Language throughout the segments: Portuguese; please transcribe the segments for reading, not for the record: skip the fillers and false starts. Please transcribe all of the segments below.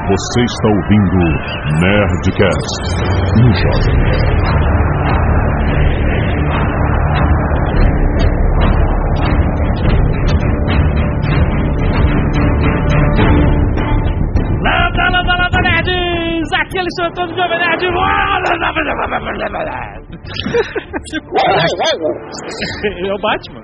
Você está ouvindo Nerdcast no Jovem Nerd. Landa, nerds! Aqui eles são todos Jovem Nerd! É o Batman.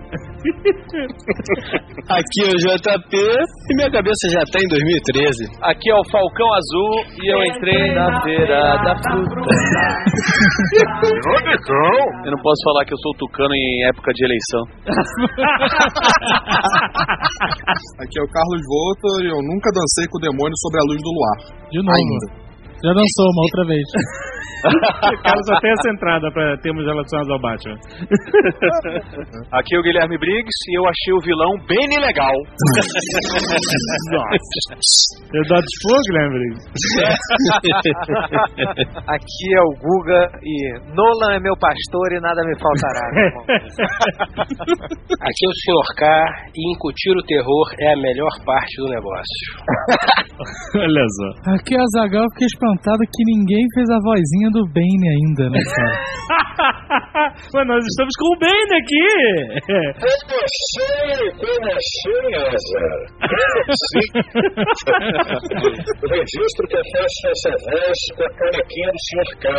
Aqui é o JP e minha cabeça já tá em 2013. Aqui é o Falcão Azul e eu entrei na feira da fruta. Eu não posso falar que eu sou tucano em época de eleição. Aqui é o Carlos Voltor e eu nunca dancei com o demônio sobre a luz do luar. De novo. Ainda. Já dançou uma outra vez. Carlos só tem essa entrada pra termos relacionados ao Batman. Aqui é o Guilherme Briggs e eu achei o vilão bem legal. Nossa. Eu dou fogo, Guilherme Briggs. Aqui é o Guga e Nolan é meu pastor e nada me faltará. Aqui é o Sr. K e incutir o terror é a melhor parte do negócio. Olha só. Aqui é o Zagal, fiquei espantado que ninguém fez a vozinha do Bane ainda, né, cara? Mas nós estamos com o Bane aqui! Como assim, Azar? O registro que eu faço essa voz com a canequinha do Sr. K.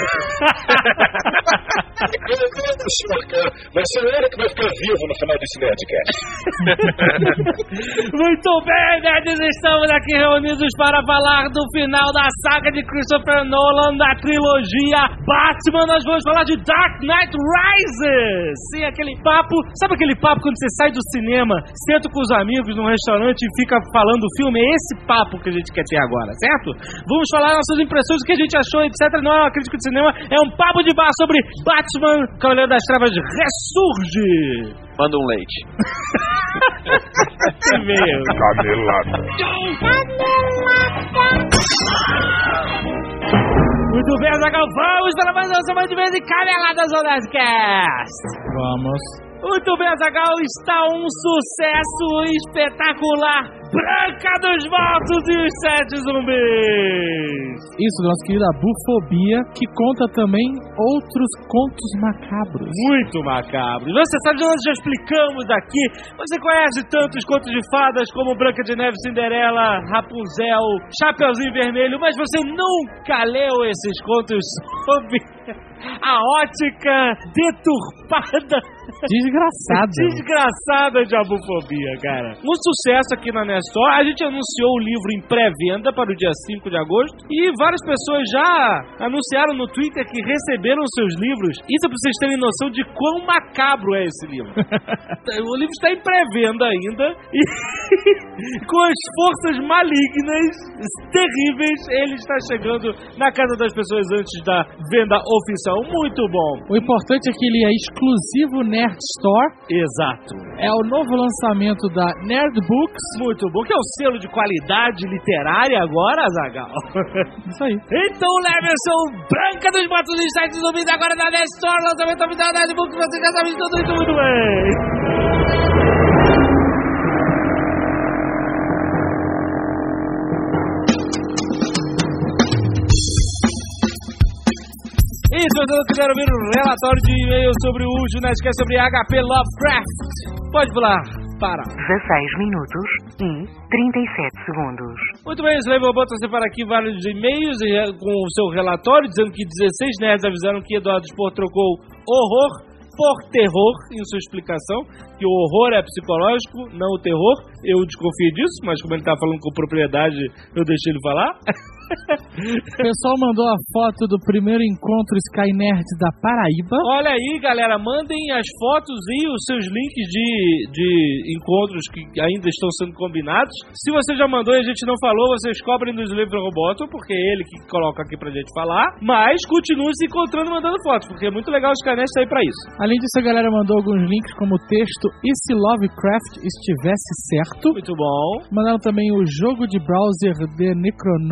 O Sr. K. Vai ser ele que vai ficar vivo no final desse Nerdcast. Muito bem, nerds! Estamos aqui reunidos para falar do final da saga de Christopher Nolan, da trilogia Batman. Nós vamos falar de Dark Knight Rises. Sim, aquele papo, sabe aquele papo quando você sai do cinema, senta com os amigos num restaurante e fica falando do filme? É esse papo que a gente quer ter agora, certo? Vamos falar nossas impressões, o que a gente achou, etc. Não é uma crítica de cinema, é um papo de bar sobre Batman, Cavaleiro das Trevas ressurge. Manda um leite. Canelada. Muito bem, Zagal, vamos para mais uma semana de vez em Caneladas do Nerdcast. Vamos. Muito bem, Zagal, está um sucesso espetacular. Branca dos Mortos e os Sete Zumbis. Isso, nossa querida Bufobia, que conta também outros contos macabros. Muito macabros. Você sabe, nós já explicamos aqui. Você conhece tantos contos de fadas como Branca de Neve, Cinderela, Rapunzel, Chapeuzinho Vermelho, mas você nunca leu esses contos sob a ótica deturpada, desgraçada de Abufobia, cara. Um sucesso aqui na Nestor. A gente anunciou o livro em pré-venda para o dia 5 de agosto e várias pessoas já anunciaram no Twitter que receberam seus livros. Isso é pra vocês terem noção de quão macabro é esse livro. O livro está em pré-venda ainda e com as forças malignas terríveis, ele está chegando na casa das pessoas antes da venda oficial. Muito bom. O importante é que ele é exclusivo Nerd Store. Exato. É o novo lançamento da Nerd Books. Muito bom, que é o selo de qualidade literária agora, Zagal. Isso aí. Então leve o seu Branca dos Mortos e Sete Zumbis agora na Nerd Store. Lançamento oficial da Nerd Books. Você já sabe de tudo isso muito bem. E se você não quiser ouvir um relatório de e-mail sobre o último Nerdcast sobre HP Lovecraft, pode pular para 16 minutos e 37 segundos. Muito bem, Slave Robot separa aqui vários e-mails com o seu relatório, dizendo que 16 nerds avisaram que Eduardo Spor trocou horror por terror em sua explicação, que o horror é psicológico, não o terror. Eu desconfio disso, mas como ele tá falando com propriedade, eu deixei ele falar. O pessoal mandou a foto do primeiro encontro Sky Nerd da Paraíba. Olha aí, galera, mandem as fotos e os seus links de encontros que ainda estão sendo combinados. Se você já mandou e a gente não falou, vocês cobrem no Slave Roboto, porque é ele que coloca aqui pra gente falar. Mas continue se encontrando mandando fotos, porque é muito legal o Sky Nerd sair pra isso. Além disso, a galera mandou alguns links como o texto E se Lovecraft estivesse certo? Muito bom. Mandaram também o jogo de browser The Necronomicon.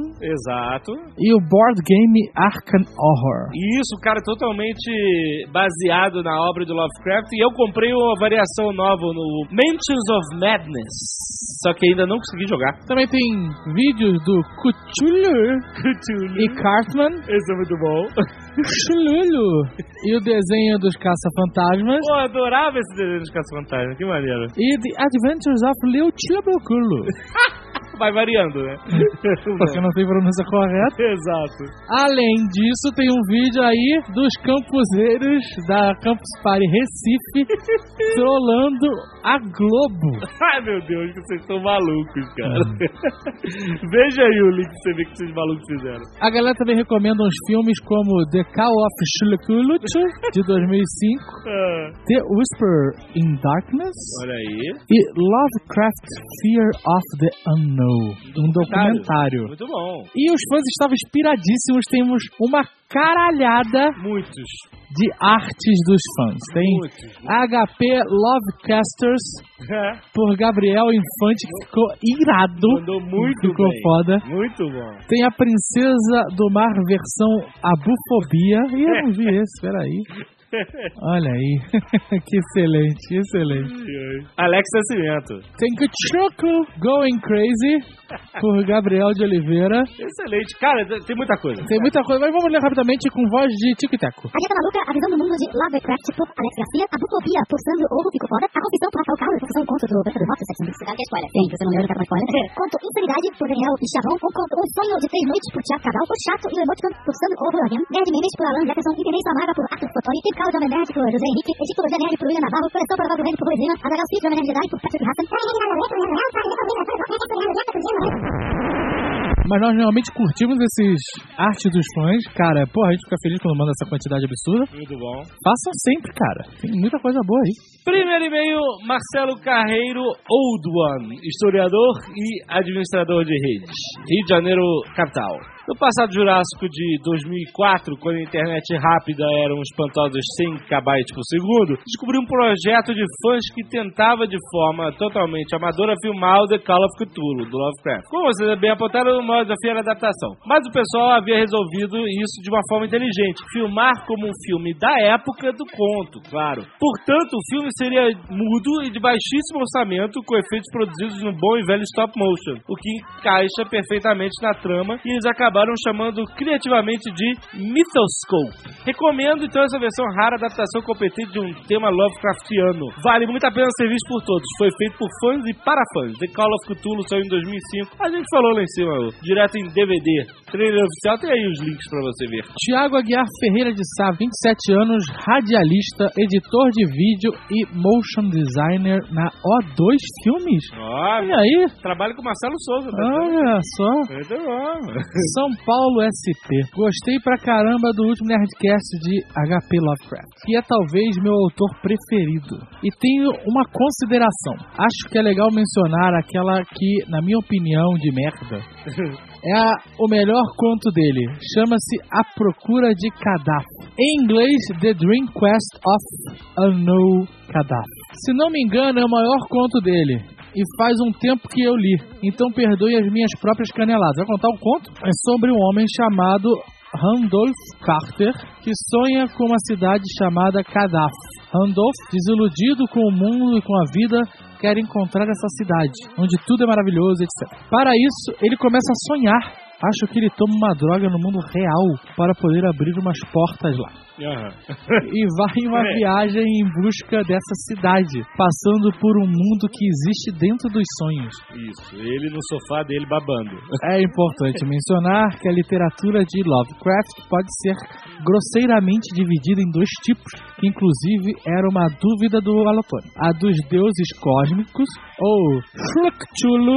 Exato. E o board game Arkham Horror. Isso, cara, totalmente baseado na obra do Lovecraft. E eu comprei uma variação nova no Mansions of Madness. Só que ainda não consegui jogar. Também tem vídeos do Cthulhu e Cartman. Esse é muito bom. Cthulhu. E o desenho dos Caça-Fantasmas. Pô, adorava esse desenho dos Caça-Fantasmas. Que maneiro. E The Adventures of Leo Chilabuculo. Vai variando, né? Porque não tem pronúncia correta. Exato. Além disso, tem um vídeo aí dos campuseiros da Campus Party Recife trollando a Globo. Ai, meu Deus, que vocês estão malucos, cara. Veja aí o link pra você ver o que esses malucos fizeram. A galera também recomenda uns filmes como The Call of Cthulhu, de 2005, The Whisper in Darkness, olha aí, e Lovecraft Fear of the Unknown. Um documentário. Muito bom. E os fãs estavam inspiradíssimos. Temos uma caralhada de artes dos fãs. Tem HP Lovecasters por Gabriel Infante, que ficou irado. Mandou muito ficou bem. Foda. Muito bom. Tem a Princesa do Mar versão Abufobia. E eu não vi esse, peraí. Olha aí, que excelente, excelente. Alex Nascimento. Tem Chuckle Going Crazy por Gabriel de Oliveira. Excelente, cara, tem muita coisa. Tem muita coisa, mas vamos ler rapidamente com voz de Tico e Teco. A Dieta Maluca, a visão do mundo de Lovecraft por Alex Garcia, a Bufobia por Sandro Ovo, ficou foda, a confissão por Rafael Carlos, profissão encontro do Branco do Rock, você sabe que é spoiler. Sim, você não leu, tá com spoiler. Conto Insanidade por Daniel e Chavão, um sonho de 3 noites por Thiago Cabral, o Chato e o Emoticon por Sandro Ovo Lavian, Nerd Memes por Alan Jefferson, Interesse Amarga por Arthur Fotori, Tip Call Jovem Nerd por José Henrique, Egiptologia Nerd por William Navarro, Coleção Provável Nerd por Luizina, Adagal Speed Jovem Nerd Jedi por Patrick Hassan. Mas nós realmente curtimos esses artes dos fãs. Cara, porra, a gente fica feliz quando manda essa quantidade absurda. Muito bom. Façam sempre, cara. Tem muita coisa boa aí. Primeiro e-mail, Marcelo Carreiro, Old One, historiador e administrador de redes. Rio de Janeiro, capital. No passado jurássico de 2004, quando a internet rápida era um espantosos 100 KB por segundo, descobri um projeto de fãs que tentava de forma totalmente amadora filmar o The Call of Cthulhu, do Lovecraft. Como vocês bem apontaram, o maior desafio era a adaptação. Mas o pessoal havia resolvido isso de uma forma inteligente, filmar como um filme da época do conto, claro. Portanto, o filme seria mudo e de baixíssimo orçamento, com efeitos produzidos no bom e velho stop motion, o que encaixa perfeitamente na trama, e eles acabaram chamando criativamente de Mythoscope. Recomendo então essa versão rara, adaptação competente de um tema Lovecraftiano. Vale muito a pena ser visto por todos. Foi feito por fãs e para fãs. The Call of Cthulhu saiu em 2005. A gente falou lá em cima, direto em DVD. Trailer oficial, tem aí os links pra você ver. Tiago Aguiar Ferreira de Sá, 27 anos, radialista, editor de vídeo e motion designer na O2 Filmes. Olha aí. Trabalha com Marcelo Souza. Tá? Olha só. Muito bom. São Paulo SP. Gostei pra caramba do último Nerdcast de HP Lovecraft, que é talvez meu autor preferido. E tenho uma consideração. Acho que é legal mencionar aquela que, na minha opinião, de merda, é o melhor conto dele. Chama-se A Procura de Cadáver. Em inglês, The Dream Quest of Unknown Cadáver. Se não me engano, é o maior conto dele. E faz um tempo que eu li. Então perdoe as minhas próprias caneladas. Vai contar o conto? É sobre um homem chamado Randolph Carter, que sonha com uma cidade chamada Kadaf. Randolph, desiludido com o mundo e com a vida, quer encontrar essa cidade, onde tudo é maravilhoso, etc. Para isso, ele começa a sonhar. Acho que ele toma uma droga no mundo real para poder abrir umas portas lá. E vai em uma viagem em busca dessa cidade, passando por um mundo que existe dentro dos sonhos. Isso, ele no sofá dele babando. É importante mencionar que a literatura de Lovecraft pode ser grosseiramente dividida em dois tipos, que inclusive era uma dúvida do Alotone. A dos deuses cósmicos, ou Cthulhu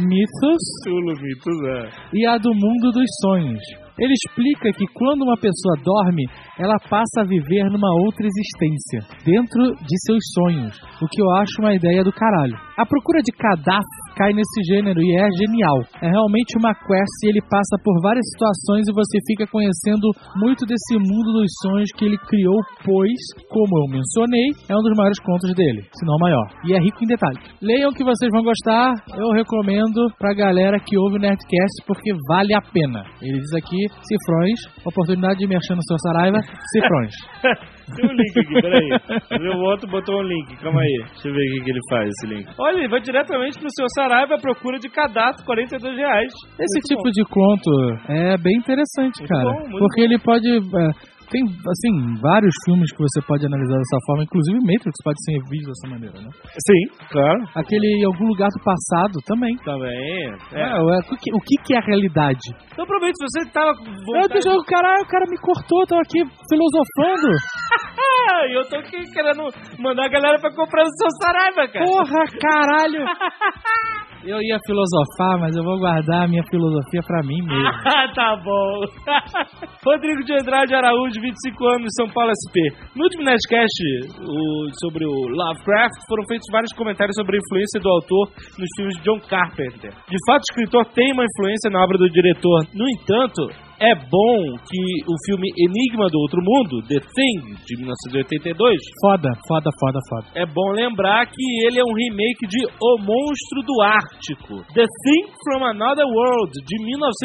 Mythos, e a do mundo dos sonhos. Ele explica que quando uma pessoa dorme, ela passa a viver numa outra existência, dentro de seus sonhos, o que eu acho uma ideia do caralho. A Procura de Kadaf cai nesse gênero e é genial. É realmente uma quest e ele passa por várias situações e você fica conhecendo muito desse mundo dos sonhos que ele criou, pois, como eu mencionei, é um dos maiores contos dele, se não o maior. E é rico em detalhes. Leiam que vocês vão gostar, eu recomendo pra galera que ouve o Nerdcast porque vale a pena. Ele diz aqui, cifrões, oportunidade de mexer no seu Saraiva, cifrões. Tem um link aqui, peraí. O outro botou um link, calma aí. Deixa eu ver o que ele faz, esse link. Olha, ele vai diretamente pro seu Saraiva à procura de cadastro, R$42. Esse tipo de conto é bem interessante, cara. Porque ele pode... tem, assim, vários filmes que você pode analisar dessa forma, inclusive Matrix pode ser visto dessa maneira, né? Sim, claro. Aquele Em Algum Lugar do Passado também. Também. O que é a realidade? Então, aproveita, se você tava... O cara me cortou, eu tô aqui filosofando. E eu tô aqui querendo mandar a galera pra comprar o seu Saraiva, cara. Porra, caralho! Eu ia filosofar, mas eu vou guardar a minha filosofia pra mim mesmo. Tá bom. Rodrigo de Andrade Araújo, 25 anos, São Paulo SP. No último Nerdcast sobre o Lovecraft, foram feitos vários comentários sobre a influência do autor nos filmes de John Carpenter. De fato, o escritor tem uma influência na obra do diretor. No entanto, é bom que o filme Enigma do Outro Mundo, The Thing, de 1982... Foda. É bom lembrar que ele é um remake de O Monstro do Ártico, The Thing from Another World, de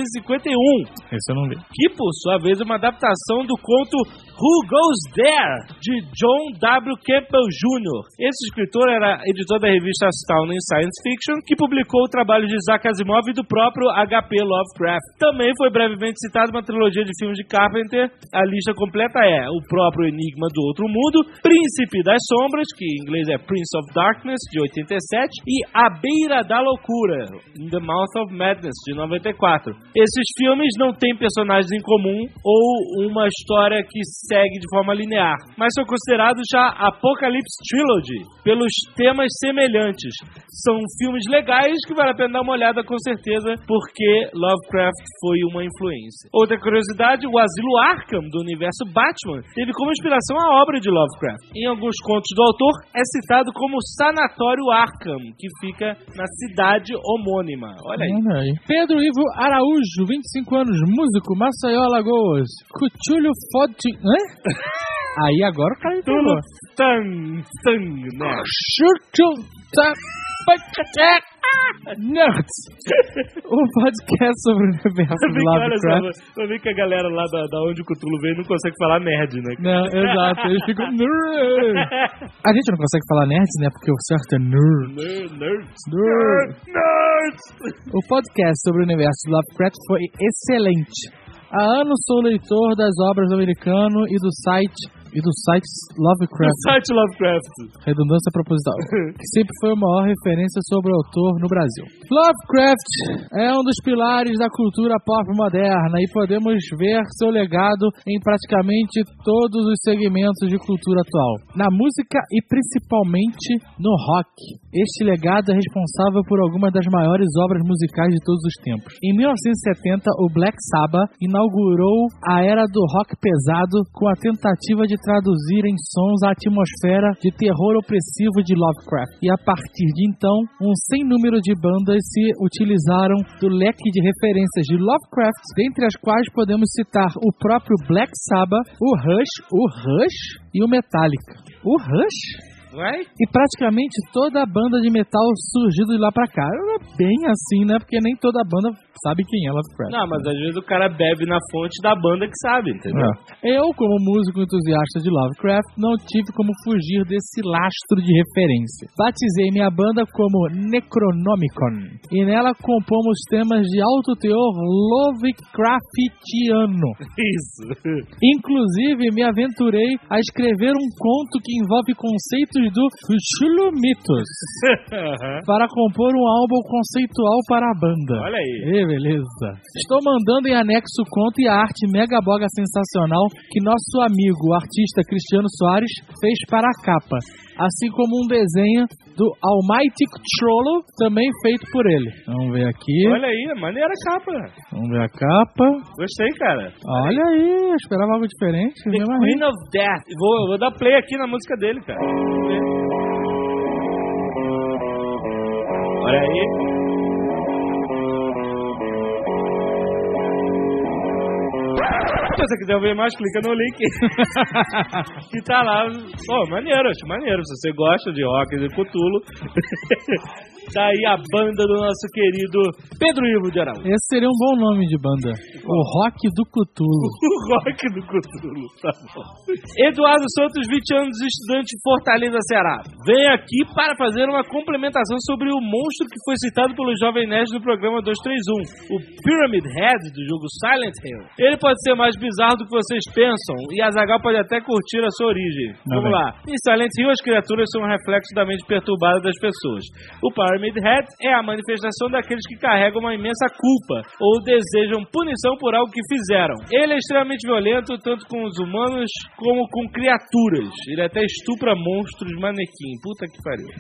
1951. Esse eu não vi. Que, por sua vez, é uma adaptação do conto Who Goes There, de John W. Campbell Jr. Esse escritor era editor da revista Astounding Science Fiction, que publicou o trabalho de Isaac Asimov e do próprio H.P. Lovecraft. Também foi brevemente citado uma trilogia de filmes de Carpenter. A lista completa é o próprio Enigma do Outro Mundo, Príncipe das Sombras, que em inglês é Prince of Darkness, de 87, e A Beira da Loucura, In the Mouth of Madness, de 94. Esses filmes não têm personagens em comum ou uma história que segue de forma linear, mas são considerados já Apocalypse Trilogy, pelos temas semelhantes. São filmes legais que vale a pena dar uma olhada com certeza, porque Lovecraft foi uma influência. Outra curiosidade, o Asilo Arkham, do universo Batman, teve como inspiração a obra de Lovecraft. Em alguns contos do autor, é citado como Sanatório Arkham, que fica na cidade homônima. Olha aí. Pedro Ivo Araújo, 25 anos, músico, Maceió, Alagoas. Cthulhu Fod... Hã? Aí agora o cara entrou. Nerds! Um podcast sobre o universo do Lovecraft. Eu vi que a galera lá da onde o Cthulhu veio não consegue falar nerd, né? Não, exato. Eles ficam nerd. A gente não consegue falar nerds, né? Porque o certo é nerd. Nerds! O podcast sobre o universo do Lovecraft foi excelente. Há anos sou leitor das obras do americano e do site Lovecraft. Redundância proposital. Que sempre foi a maior referência sobre o autor no Brasil. Lovecraft é um dos pilares da cultura pop moderna e podemos ver seu legado em praticamente todos os segmentos de cultura atual. Na música e principalmente no rock. Este legado é responsável por algumas das maiores obras musicais de todos os tempos. Em 1970, o Black Sabbath inaugurou a era do rock pesado com a tentativa de traduzir em sons a atmosfera de terror opressivo de Lovecraft. E a partir de então, um sem número de bandas se utilizaram do leque de referências de Lovecraft, dentre as quais podemos citar o próprio Black Sabbath, o Rush e o Metallica. O Rush? Vai? E praticamente toda a banda de metal surgiu de lá pra cá. É bem assim, né? Porque nem toda banda sabe quem é Lovecraft. Não, mas às vezes o cara bebe na fonte da banda que sabe, entendeu? Eu, como músico entusiasta de Lovecraft, não tive como fugir desse lastro de referência. Batizei minha banda como Necronomicon. E nela compomos temas de alto teor Lovecraftiano. Isso. Inclusive, me aventurei a escrever um conto que envolve conceitos do Cthulhu Mythos para compor um álbum conceitual para a banda. Olha aí. Beleza. Estou mandando em anexo o conto e a arte mega boga sensacional que nosso amigo, o artista Cristiano Soares, fez para a capa. Assim como um desenho do Almighty Cthulhu, também feito por ele. Vamos ver aqui. Olha aí, maneira a capa. Vamos ver a capa. Gostei, cara. Olha aí, eu esperava algo diferente. The Queen of Death. Vou dar play aqui na música dele, cara. Olha aí. Se você quiser ver mais, clica no link que tá lá. Pô, maneiro, acho maneiro. Se você gosta de rock de Cthulhu, tá aí a banda do nosso querido Pedro Ivo de Araújo. Esse seria um bom nome de banda. O Rock do Cthulhu. O Rock do Cthulhu, tá bom. Eduardo Santos, 20 anos, estudante de Fortaleza, Ceará. Vem aqui para fazer uma complementação sobre o monstro que foi citado pelo Jovem Nerd no programa 231, o Pyramid Head do jogo Silent Hill. Ele pode ser mais bizarro do que vocês pensam, e Azaghal pode até curtir a sua origem. Vamos lá. Em Silent Hill, as criaturas são um reflexo da mente perturbada das pessoas. O Pyramid Head é a manifestação daqueles que carregam uma imensa culpa ou desejam punição por algo que fizeram. Ele é extremamente violento, tanto com os humanos como com criaturas. Ele até estupra monstros manequim. Puta que pariu.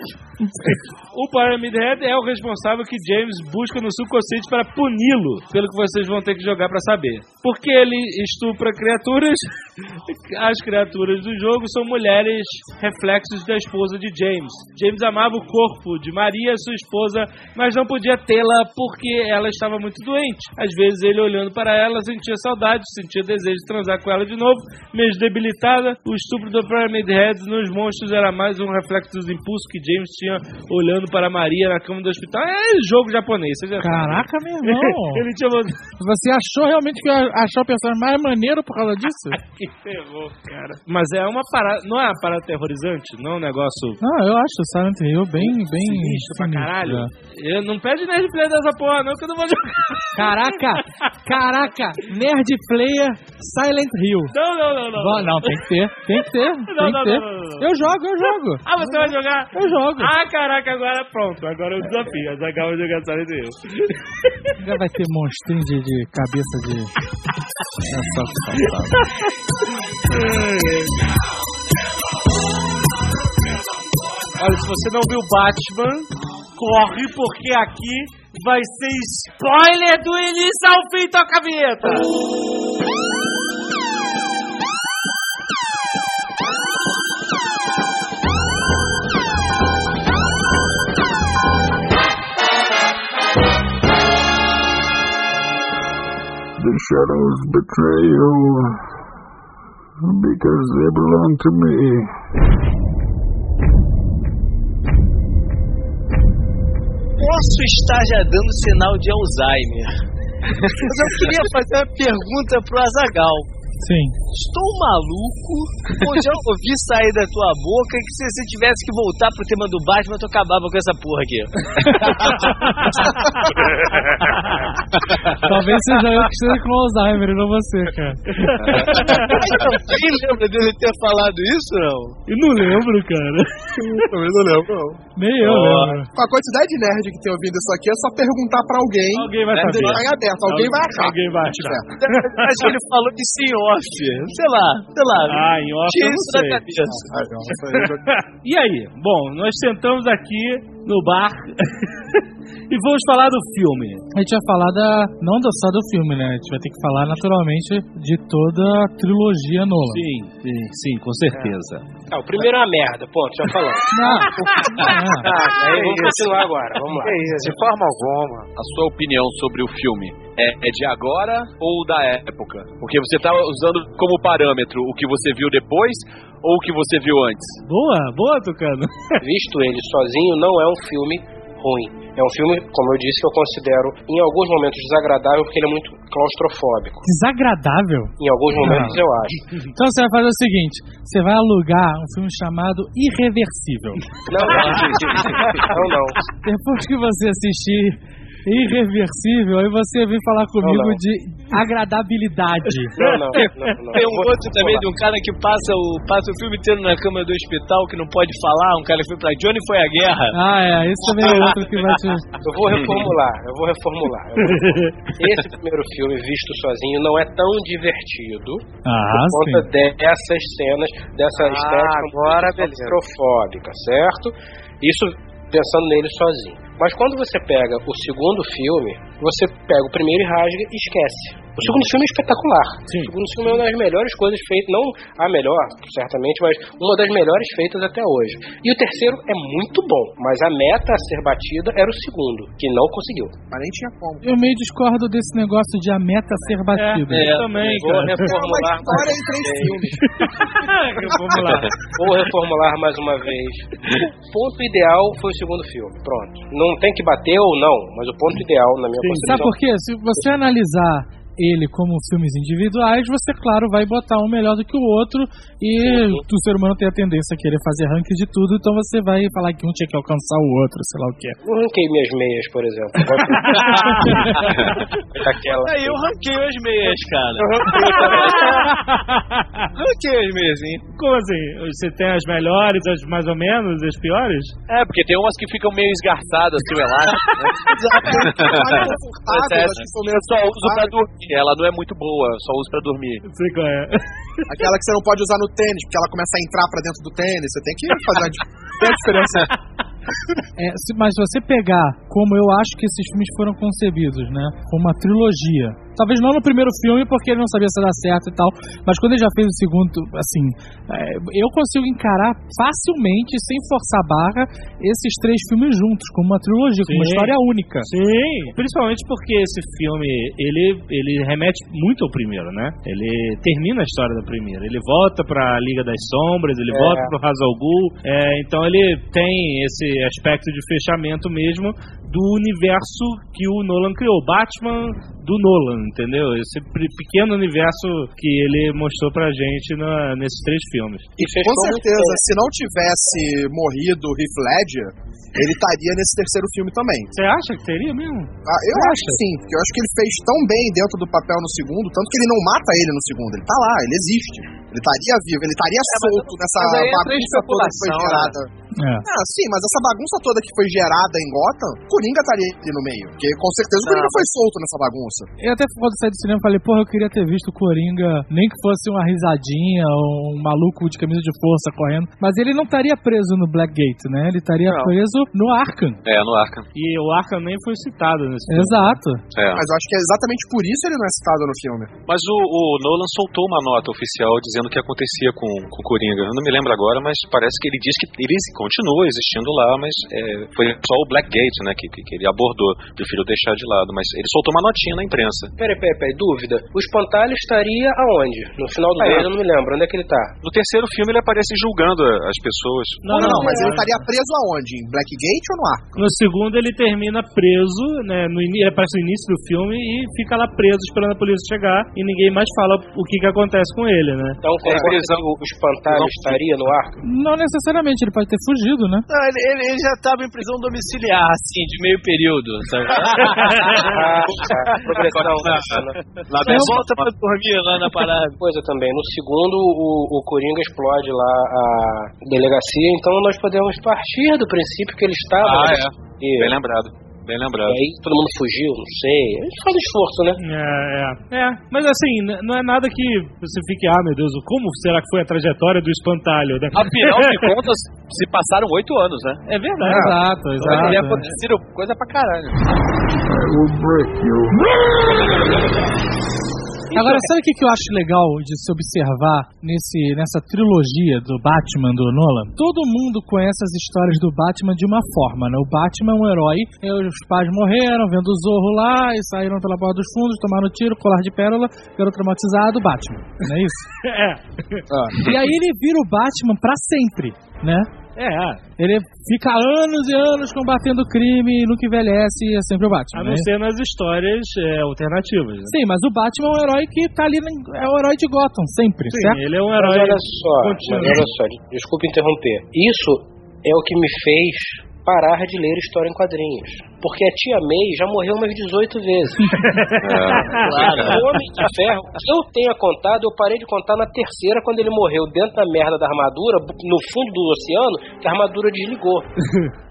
O Pyramid Head é o responsável que James busca no subconsciente para puni-lo, pelo que vocês vão ter que jogar para saber. Porque ele estupra criaturas, as criaturas do jogo são mulheres reflexos da esposa de James. James amava o corpo de Maria, sua esposa, mas não podia tê-la porque ela estava muito doente. Às vezes ele, olhando para ela, sentia saudade, sentia desejo de transar com ela de novo, mesmo debilitada. O estupro do Pyramid Head nos monstros era mais um reflexo dos impulsos que James tinha olhando para Maria na cama do hospital. É jogo japonês, você já Caraca, meu irmão. Ele tinha... Você achou realmente que ia achar o personagem mais maneiro por causa disso? Que ferrou, cara. Mas é uma parada, não é uma parada terrorizante? Não é um negócio... Não, eu acho o Silent Hill bem sinistro pra caralho. Eu não pede Nerd Player dessa porra não, que eu não vou jogar. Caraca, Nerd Player Silent Hill. Não. Não, tem que ter. Não. Eu jogo. Ah, você vai jogar? Eu jogo. Ah, caraca, agora pronto. Agora eu desafio. A Zaghal vai jogar Silent Hill. Já vai ter monstrinho de cabeça de... É só que Olha, se você não viu Batman, corre, porque aqui vai ser spoiler do início ao fim. Toca a vinheta. The shadows betray you because they belong to me. Posso estar já dando sinal de Alzheimer, mas eu queria fazer uma pergunta pro Azaghal. Sim. Estou maluco, ou já ouvi sair da tua boca que se você tivesse que voltar pro tema do Batman, tu acabava com essa porra aqui. Talvez seja eu que esteja com Alzheimer e não você, cara. Alguém lembra dele ter falado isso, não? Eu não lembro, cara. Também não lembro, não. Nem eu lembro. Com a quantidade de nerd que tem ouvindo isso aqui, é só perguntar pra alguém. Alguém vai saber. Tá em aberto, alguém vai achar. Alguém vai achar. Acho que ele falou de sim off. Sei lá. Ah, em off eu não sei. E aí? Bom, nós sentamos aqui no bar e vamos falar do filme. A gente vai falar não só do filme, né? A gente vai ter que falar naturalmente de toda a trilogia Nolan. Sim, com certeza. O primeiro é uma merda, ponto, já falamos. Vamos continuar agora, vamos lá. De forma alguma. A sua opinião sobre o filme é de agora ou da época? Porque você está usando como parâmetro o que você viu depois ou o que você viu antes? Boa, Tucano. Visto ele sozinho, não é um filme ruim. É um filme, como eu disse, que eu considero em alguns momentos desagradável, porque ele é muito claustrofóbico. Desagradável? Em alguns momentos eu acho. Então você vai fazer o seguinte, você vai alugar um filme chamado Irreversível. Não. Depois que você assistir Irreversível, aí você vem falar comigo de agradabilidade. Não. Tem um outro também de um cara que passa o filme inteiro na cama do hospital, que não pode falar, um cara que foi pra Johnny foi a guerra. Esse também é outro que vai te... Eu vou reformular. Esse primeiro filme, visto sozinho, não é tão divertido por conta dessas cenas, dessa estética claustrofóbica, certo? Isso pensando nele sozinho. Mas quando você pega o segundo filme, você pega o primeiro e rasga e esquece. O segundo filme é espetacular. Sim. O segundo filme é uma das melhores coisas feitas, não a melhor, certamente, mas uma das melhores feitas até hoje. E o terceiro é muito bom, mas a meta a ser batida era o segundo, que não conseguiu. Mas nem tinha como. Eu meio discordo desse negócio de a meta ser batida. Eu também, Vou cara. reformular mais Em 3 filmes. Vou reformular mais uma vez. O ponto ideal foi o segundo filme. Pronto. Não tem que bater ou não, mas o ponto ideal, na minha concepção... Sabe por quê? Se você analisar ele como filmes individuais, você, claro, vai botar um melhor do que o outro e o ser humano tem a tendência a querer fazer ranking de tudo, então você vai falar que um tinha que alcançar o outro, sei lá o que. Eu ranquei minhas meias, por exemplo. Aí eu ranquei as meias, cara. Ranquei as meias, hein? Como assim? Você tem as melhores, as mais ou menos, as piores? É, porque tem umas que ficam meio esgarçadas, assim, o elástico, né? Mas eu só uso pra dormir. Ela não é muito boa, só uso pra dormir. Sei qual é. Aquela que você não pode usar no tênis, porque ela começa a entrar pra dentro do tênis. Você tem que fazer a diferença. Mas se você pegar como eu acho que esses filmes foram concebidos, né? Como uma trilogia. Talvez não no primeiro filme, porque ele não sabia se ia dar certo e tal. Mas quando ele já fez o segundo, assim, eu consigo encarar facilmente, sem forçar a barra, esses 3 filmes juntos, como uma trilogia, como uma história única. Sim, principalmente porque esse filme, ele remete muito ao primeiro, né? Ele termina a história do primeiro. Ele volta pra Liga das Sombras, ele volta pro Ra's al Ghul. Então ele tem esse aspecto de fechamento mesmo do universo que o Nolan criou. Batman do Nolan, entendeu? Esse pequeno universo que ele mostrou pra gente nesses 3 filmes. E com certeza, se não tivesse morrido o Heath Ledger, ele estaria nesse terceiro filme também. Você acha que teria mesmo? Eu acho que sim, porque eu acho que ele fez tão bem dentro do papel no segundo, tanto que ele não mata ele no segundo, ele tá lá, ele existe. Ele estaria vivo, ele estaria solto nessa bagunça toda que foi gerada. Sim, mas essa bagunça toda que foi gerada em Gotham, Coringa estaria ali no meio, porque com certeza o Coringa foi solto nessa bagunça. Eu até quando saí do cinema falei, porra, eu queria ter visto o Coringa, nem que fosse uma risadinha ou um maluco de camisa de força correndo, mas ele não estaria preso no Blackgate, né? Ele estaria preso no Arkham. No Arkham. E o Arkham nem foi citado nesse filme. Exato. Mas eu acho que é exatamente por isso ele não é citado no filme. Mas o Nolan soltou uma nota oficial dizendo o que acontecia com o Coringa. Eu não me lembro agora, mas parece que ele diz que ele continua existindo lá, mas foi só o Blackgate, né, que ele abordou, prefiro deixar de lado, mas ele soltou uma notinha na imprensa. Peraí, dúvida. O Espantalho estaria aonde? No final do mês, eu não me lembro. Onde é que ele tá? No terceiro filme ele aparece julgando as pessoas. Não, mas ele estaria preso aonde? Em Blackgate ou no Arkham? No segundo ele termina preso, né, ele aparece no início do filme e fica lá preso esperando a polícia chegar e ninguém mais fala o que acontece com ele, né? Então o Espantalho estaria no Arkham? Não necessariamente, ele pode ter fugido, né? Não, ele já estava em prisão domiciliar, assim, de meio período, sabe? Volta pra dormir lá na parada. Coisa também, no segundo o Coringa explode lá a delegacia, então nós podemos partir do princípio que ele estava... Bem lembrado. Bem lembrado. E aí todo mundo fugiu, não sei. A gente faz esforço, né? Mas assim, não é nada que você fique, meu Deus, como será que foi a trajetória do Espantalho? Né? Afinal de contas, se passaram 8 anos, né? É verdade. Exato. Teria acontecido coisa pra caralho. I will break you. Agora, sabe o que eu acho legal de se observar nessa trilogia do Batman, do Nolan? Todo mundo conhece as histórias do Batman de uma forma, né? O Batman é um herói, os pais morreram, vendo o Zorro lá, e saíram pela porta dos fundos, tomaram tiro, colar de pérola, ficaram traumatizados, Batman, não é isso? E aí ele vira o Batman pra sempre, né? Ele fica anos e anos combatendo crime e nunca envelhece e é sempre o Batman. A não ser nas histórias alternativas. Né? Sim, mas o Batman é um herói que tá ali, é o herói de Gotham, sempre, certo? Ele é um herói. Mas olha só, desculpa interromper. Isso é o que me fez parar de ler história em quadrinhos. Porque a Tia May já morreu umas 18 vezes. Claro. O Homem de Ferro, que eu tenha contado, eu parei de contar na terceira, quando ele morreu dentro da merda da armadura, no fundo do oceano, que a armadura desligou.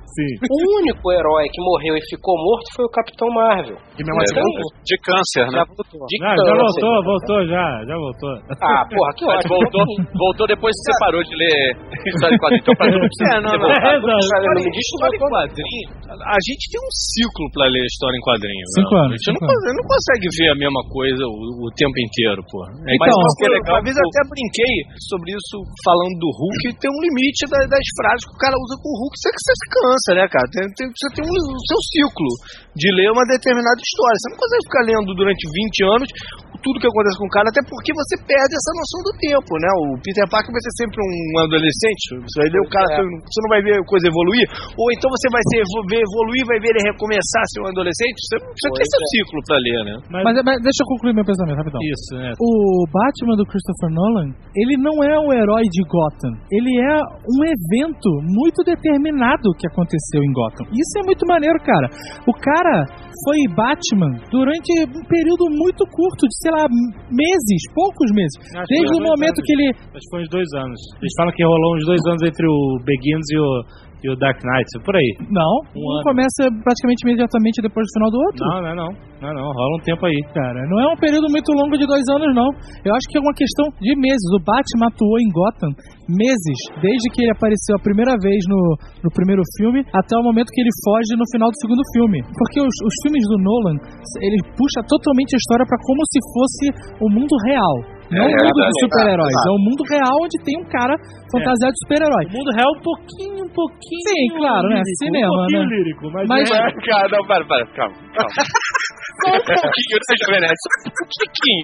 Sim. O único herói que morreu e ficou morto foi o Capitão Marvel. E mesmo assim, de câncer, né? Já voltou. Ah, porra, que ótimo. Voltou depois que você parou de ler história em quadrinho. Então, pra não precisar História em quadrinho, a gente tem um ciclo pra ler história em quadrinho. 5 anos. A gente não consegue ver a mesma coisa o tempo inteiro, pô. Então, uma vez eu até brinquei sobre isso falando do Hulk, tem um limite das frases que o cara usa com o Hulk, você se cansa, né, cara? Você tem o seu ciclo de ler uma determinada história. Você não consegue ficar lendo durante 20 anos tudo que acontece com o cara, até porque você perde essa noção do tempo, né? O Peter Parker vai ser sempre um adolescente, você vai ver o cara, você não vai ver a coisa evoluir, ou então você vai ver evoluir, vai ver ele recomeçar a ser um adolescente, você tem seu ciclo pra ler, né? Mas deixa eu concluir meu pensamento, rapidão. Isso, né? O Batman do Christopher Nolan, ele não é o herói de Gotham, ele é um evento muito determinado que aconteceu em Gotham. Isso é muito maneiro, cara. O cara foi Batman durante um período muito curto, de, sei lá, meses, poucos meses. Desde o momento que ele... Acho que foi uns 2 anos. Eles falam que rolou uns 2 anos entre o Begins e o Dark Knight, por aí. Não, um começa praticamente imediatamente depois do final do outro. Não, rola um tempo aí. Cara, não é um período muito longo de 2 anos, não. Eu acho que é uma questão de meses. O Batman atuou em Gotham meses, desde que ele apareceu a primeira vez no primeiro filme, até o momento que ele foge no final do segundo filme. Porque os filmes do Nolan, ele puxa totalmente a história pra como se fosse o mundo real. Não o mundo dos super-heróis, é o mundo real onde tem um cara fantasiado de super-herói. O mundo real um pouquinho. Sim, claro, né? Lírico, Cinema, um pouquinho né? lírico, mas Cara, não, para, calma. Só um pouquinho, você já merece. Um pouquinho.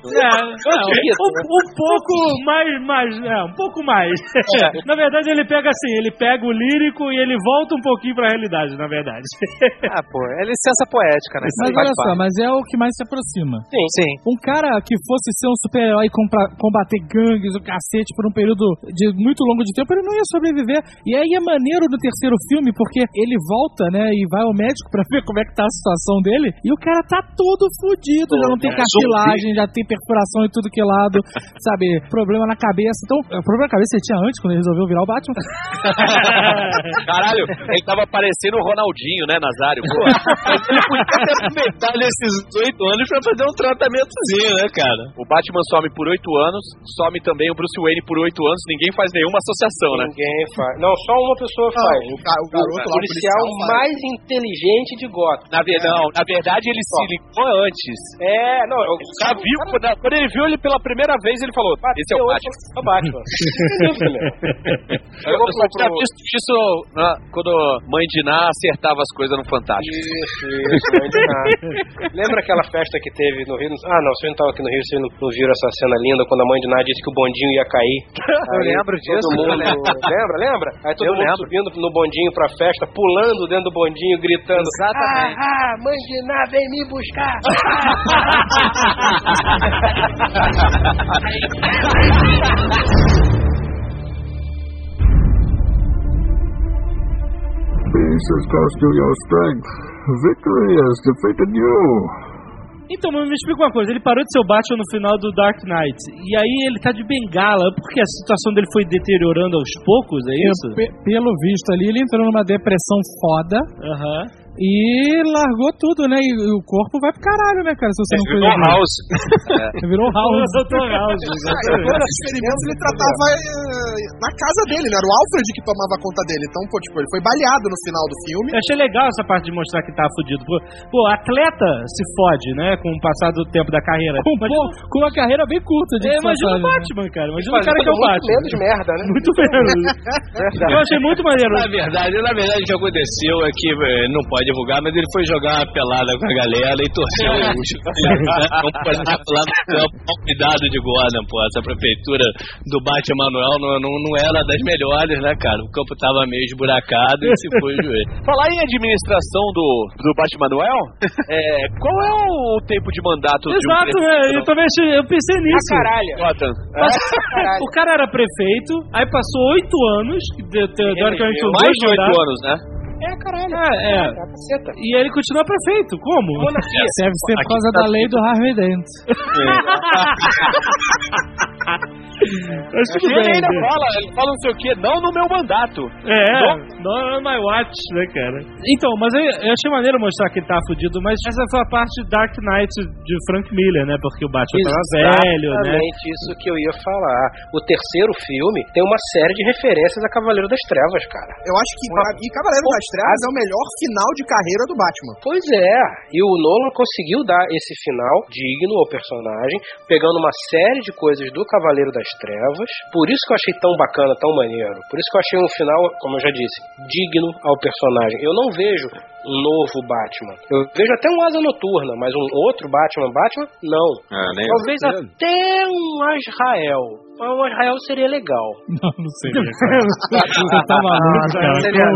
Um pouco mais. Um pouco mais. Na verdade, ele pega o lírico e ele volta um pouquinho pra realidade, na verdade. Pô, é licença poética, né? Mas olha só, mas é o que mais se aproxima. Sim. Um cara que fosse ser um super-herói e combater gangues, o cacete, por um período de muito longo de tempo, ele não ia sobreviver. E aí é maneiro no terceiro filme, porque ele volta, né, e vai ao médico pra ver como é que tá a situação dele, e o cara tá todo fudido, já não tem cartilagem, já tem perfuração em tudo que é lado, sabe, problema na cabeça. Então, o problema na cabeça ele tinha antes, quando ele resolveu virar o Batman. Caralho, ele tava parecendo o Ronaldinho, né, Nazário? Pô, ele podia ter aproveitado esses 8 anos pra fazer um tratamentozinho, né, cara? O Batman some por 8 anos, some também o Bruce Wayne por 8 anos, ninguém faz nenhuma associação, né? Ninguém faz. Não, só uma pessoa faz. O garoto lá, policial mais inteligente de Gotham. Na verdade ele se ligou antes. O cara viu, quando ele viu ele pela primeira vez, ele falou, esse é o Batman. É o Batman. Eu só tinha visto isso quando Mãe de Ná acertava as coisas no Fantástico. Isso, Mãe de Ná. Lembra aquela festa que teve no Rio? Ah, não, você não estava aqui no Rio, você não viram essa cena linda quando a Mãe de Ná disse que o bondinho ia cair. Eu lembro disso. Lembra? Aí todo mundo subindo no bondinho pra festa, pulando dentro do bondinho, gritando: exatamente. Mãe de Ná, vem me buscar! Peace has cost you your strength. Victory has defeated you. Então, me explica uma coisa, ele parou de ser o Batman no final do Dark Knight, e aí ele tá de bengala, porque a situação dele foi deteriorando aos poucos, é isso? Pelo visto ali, ele entrou numa depressão foda, e largou tudo, né, e o corpo vai pro caralho, né, cara, se você não virou House. Virou House. Ele tratava na casa dele, né, era o Alfred que tomava conta dele, então, ele foi baleado no final do filme. Eu achei legal essa parte de mostrar que tava fudido, atleta se fode, né, com o passar do tempo da carreira. Com uma carreira bem curta. Imagina o Batman, cara. Imagina o cara que é o Batman. Muito menos merda, né? Muito menos. Eu achei muito maneiro. Na verdade, o que aconteceu é que, não pode divulgar, mas ele foi jogar uma pelada com a galera e torceu o não pode lá no campo. Cuidado de Gordon, pô. Essa prefeitura do Batman Manuel não era das melhores, né, cara? O campo tava meio esburacado e se foi o joelho. Falar em administração do Batman Manuel, qual é o tempo de mandato de um prefeito? Exato, eu pensei nisso. O cara era prefeito, aí passou 8 anos, teoricamente mais de 8 anos, né? E ele continua prefeito, como? Deve ser por causa da lei do Harvey Dent. Mas tudo bem. Ele fala não sei o que, não no meu mandato. Não on my watch, né, cara? Então, mas eu achei maneiro mostrar que ele tava fudido, mas essa foi a parte de Dark Knight de Frank Miller, né? Porque o Batman tava velho, né? Exatamente isso que eu ia falar. O terceiro filme tem uma série de referências a Cavaleiro das Trevas, cara. Eu acho que Cavaleiro das Trevas é o melhor final de carreira do Batman. Pois é, e o Nolan conseguiu dar esse final digno ao personagem, pegando uma série de coisas do Cavaleiro das Trevas. Por isso que eu achei tão bacana, tão maneiro. Por isso que eu achei um final, como eu já disse, digno ao personagem. Eu não vejo um novo Batman. Eu vejo até um Asa Noturna, mas um outro Batman, não. Talvez até um Azrael. O Azrael seria legal. Não seria. Você tá maluco, cara. Seria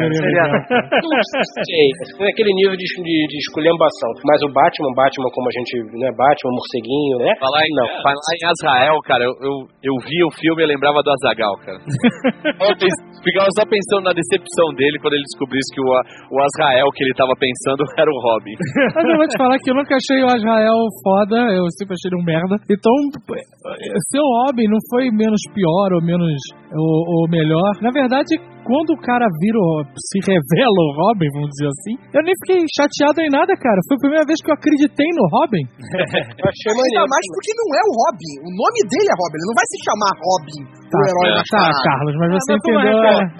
não sei. Aquele nível de esculhambação. Mas o Batman como a gente, né? Batman, morceguinho, né? Falar em Azrael, cara, eu vi o filme e lembrava do Azaghal, cara. Ficava só pensando na decepção dele quando ele descobrisse que o Azrael que ele tava pensando era o Robin. Mas eu vou te falar que eu nunca achei o Azrael foda, eu sempre achei ele um merda. Então, seu Robin não foi menos pior ou menos ou melhor. Na verdade, quando o cara se revela o Robin, vamos dizer assim, eu nem fiquei chateado em nada, cara. Foi a primeira vez que eu acreditei no Robin. Ainda mais porque não é o Robin. O nome dele é Robin. Ele não vai se chamar Robin, o herói mascarado. Carlos, mas você entendeu.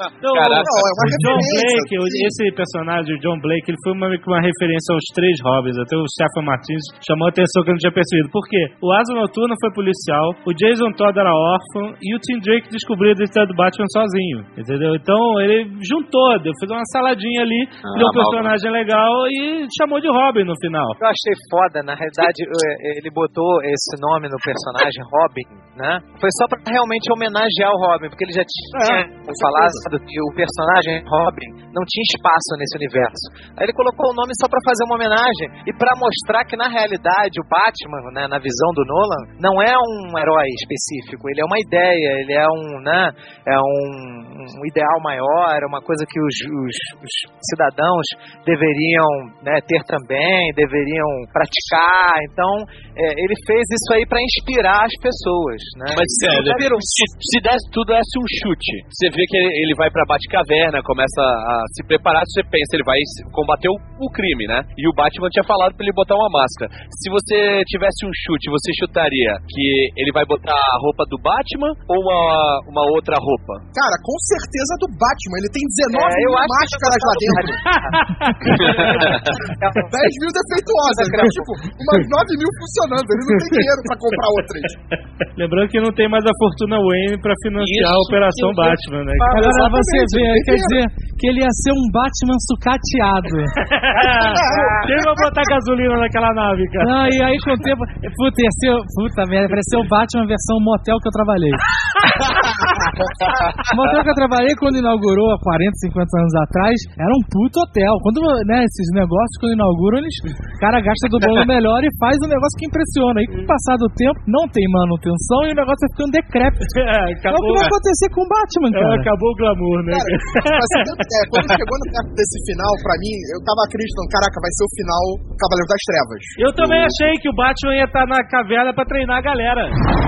É uma John Blake, esse personagem, o John Blake, ele foi uma referência aos 3 Robins. Até o Stephen Martins chamou a atenção que eu não tinha percebido. Por quê? O Asa Noturna foi policial, o Jason Todd era órfão e o Tim Drake descobriu a identidade do Batman sozinho. Entendeu? Então ele juntou, fez uma saladinha ali, deu um personagem legal e chamou de Robin no final. Eu achei foda, na realidade, ele botou esse nome no personagem Robin, né? Foi só pra realmente homenagear o Robin, porque ele já tinha falado que o personagem Robin não tinha espaço nesse universo. Aí ele colocou o nome só pra fazer uma homenagem e pra mostrar que na realidade o Batman, né, na visão do Nolan, não é um herói específico, ele é uma ideia, ele é um ideal maior, é uma coisa que os cidadãos deveriam, né, ter também, deveriam praticar. Então ele fez isso aí pra inspirar as pessoas, né? Mas sério, se desse um chute, você vê que ele vai pra Batcaverna, começa a se preparar, você pensa, ele vai combater o crime, né? E o Batman tinha falado pra ele botar uma máscara. Se você tivesse um chute, você chutaria que ele vai botar a roupa do Batman ou uma outra roupa? Cara, com certeza do Batman. Ele tem 19 mil máscaras lá dentro. 10 mil defeituosas, né? Tipo, umas 9 mil funcionando. Ele não tem dinheiro pra comprar outras. Lembrando que não tem mais a fortuna Wayne pra financiar a Operação Batman, né? Agora você vê, quer dizer que ele ia ser um Batman sucateado. Quem vai botar gasolina naquela nave, cara? Não, e aí com o tempo... Puta merda, pareceu o Batman versão motel que eu trabalhei. O motel que eu trabalhei quando inaugurou há 40, 50 anos atrás, era um puto hotel. Quando, né, esses negócios, quando inauguram, o cara gasta do bolo melhor e faz um negócio que impressiona. E com o passar do tempo, não tem manutenção e o negócio vai ficando decrépito. É o que vai acontecer com o Batman, cara. Acabou o glamour, né? Cara, quando chegou no perto desse final, pra mim, eu tava acreditando, caraca, vai ser o final Cavaleiro das Trevas. Eu também achei que o Batman ia estar na caverna pra treinar a galera.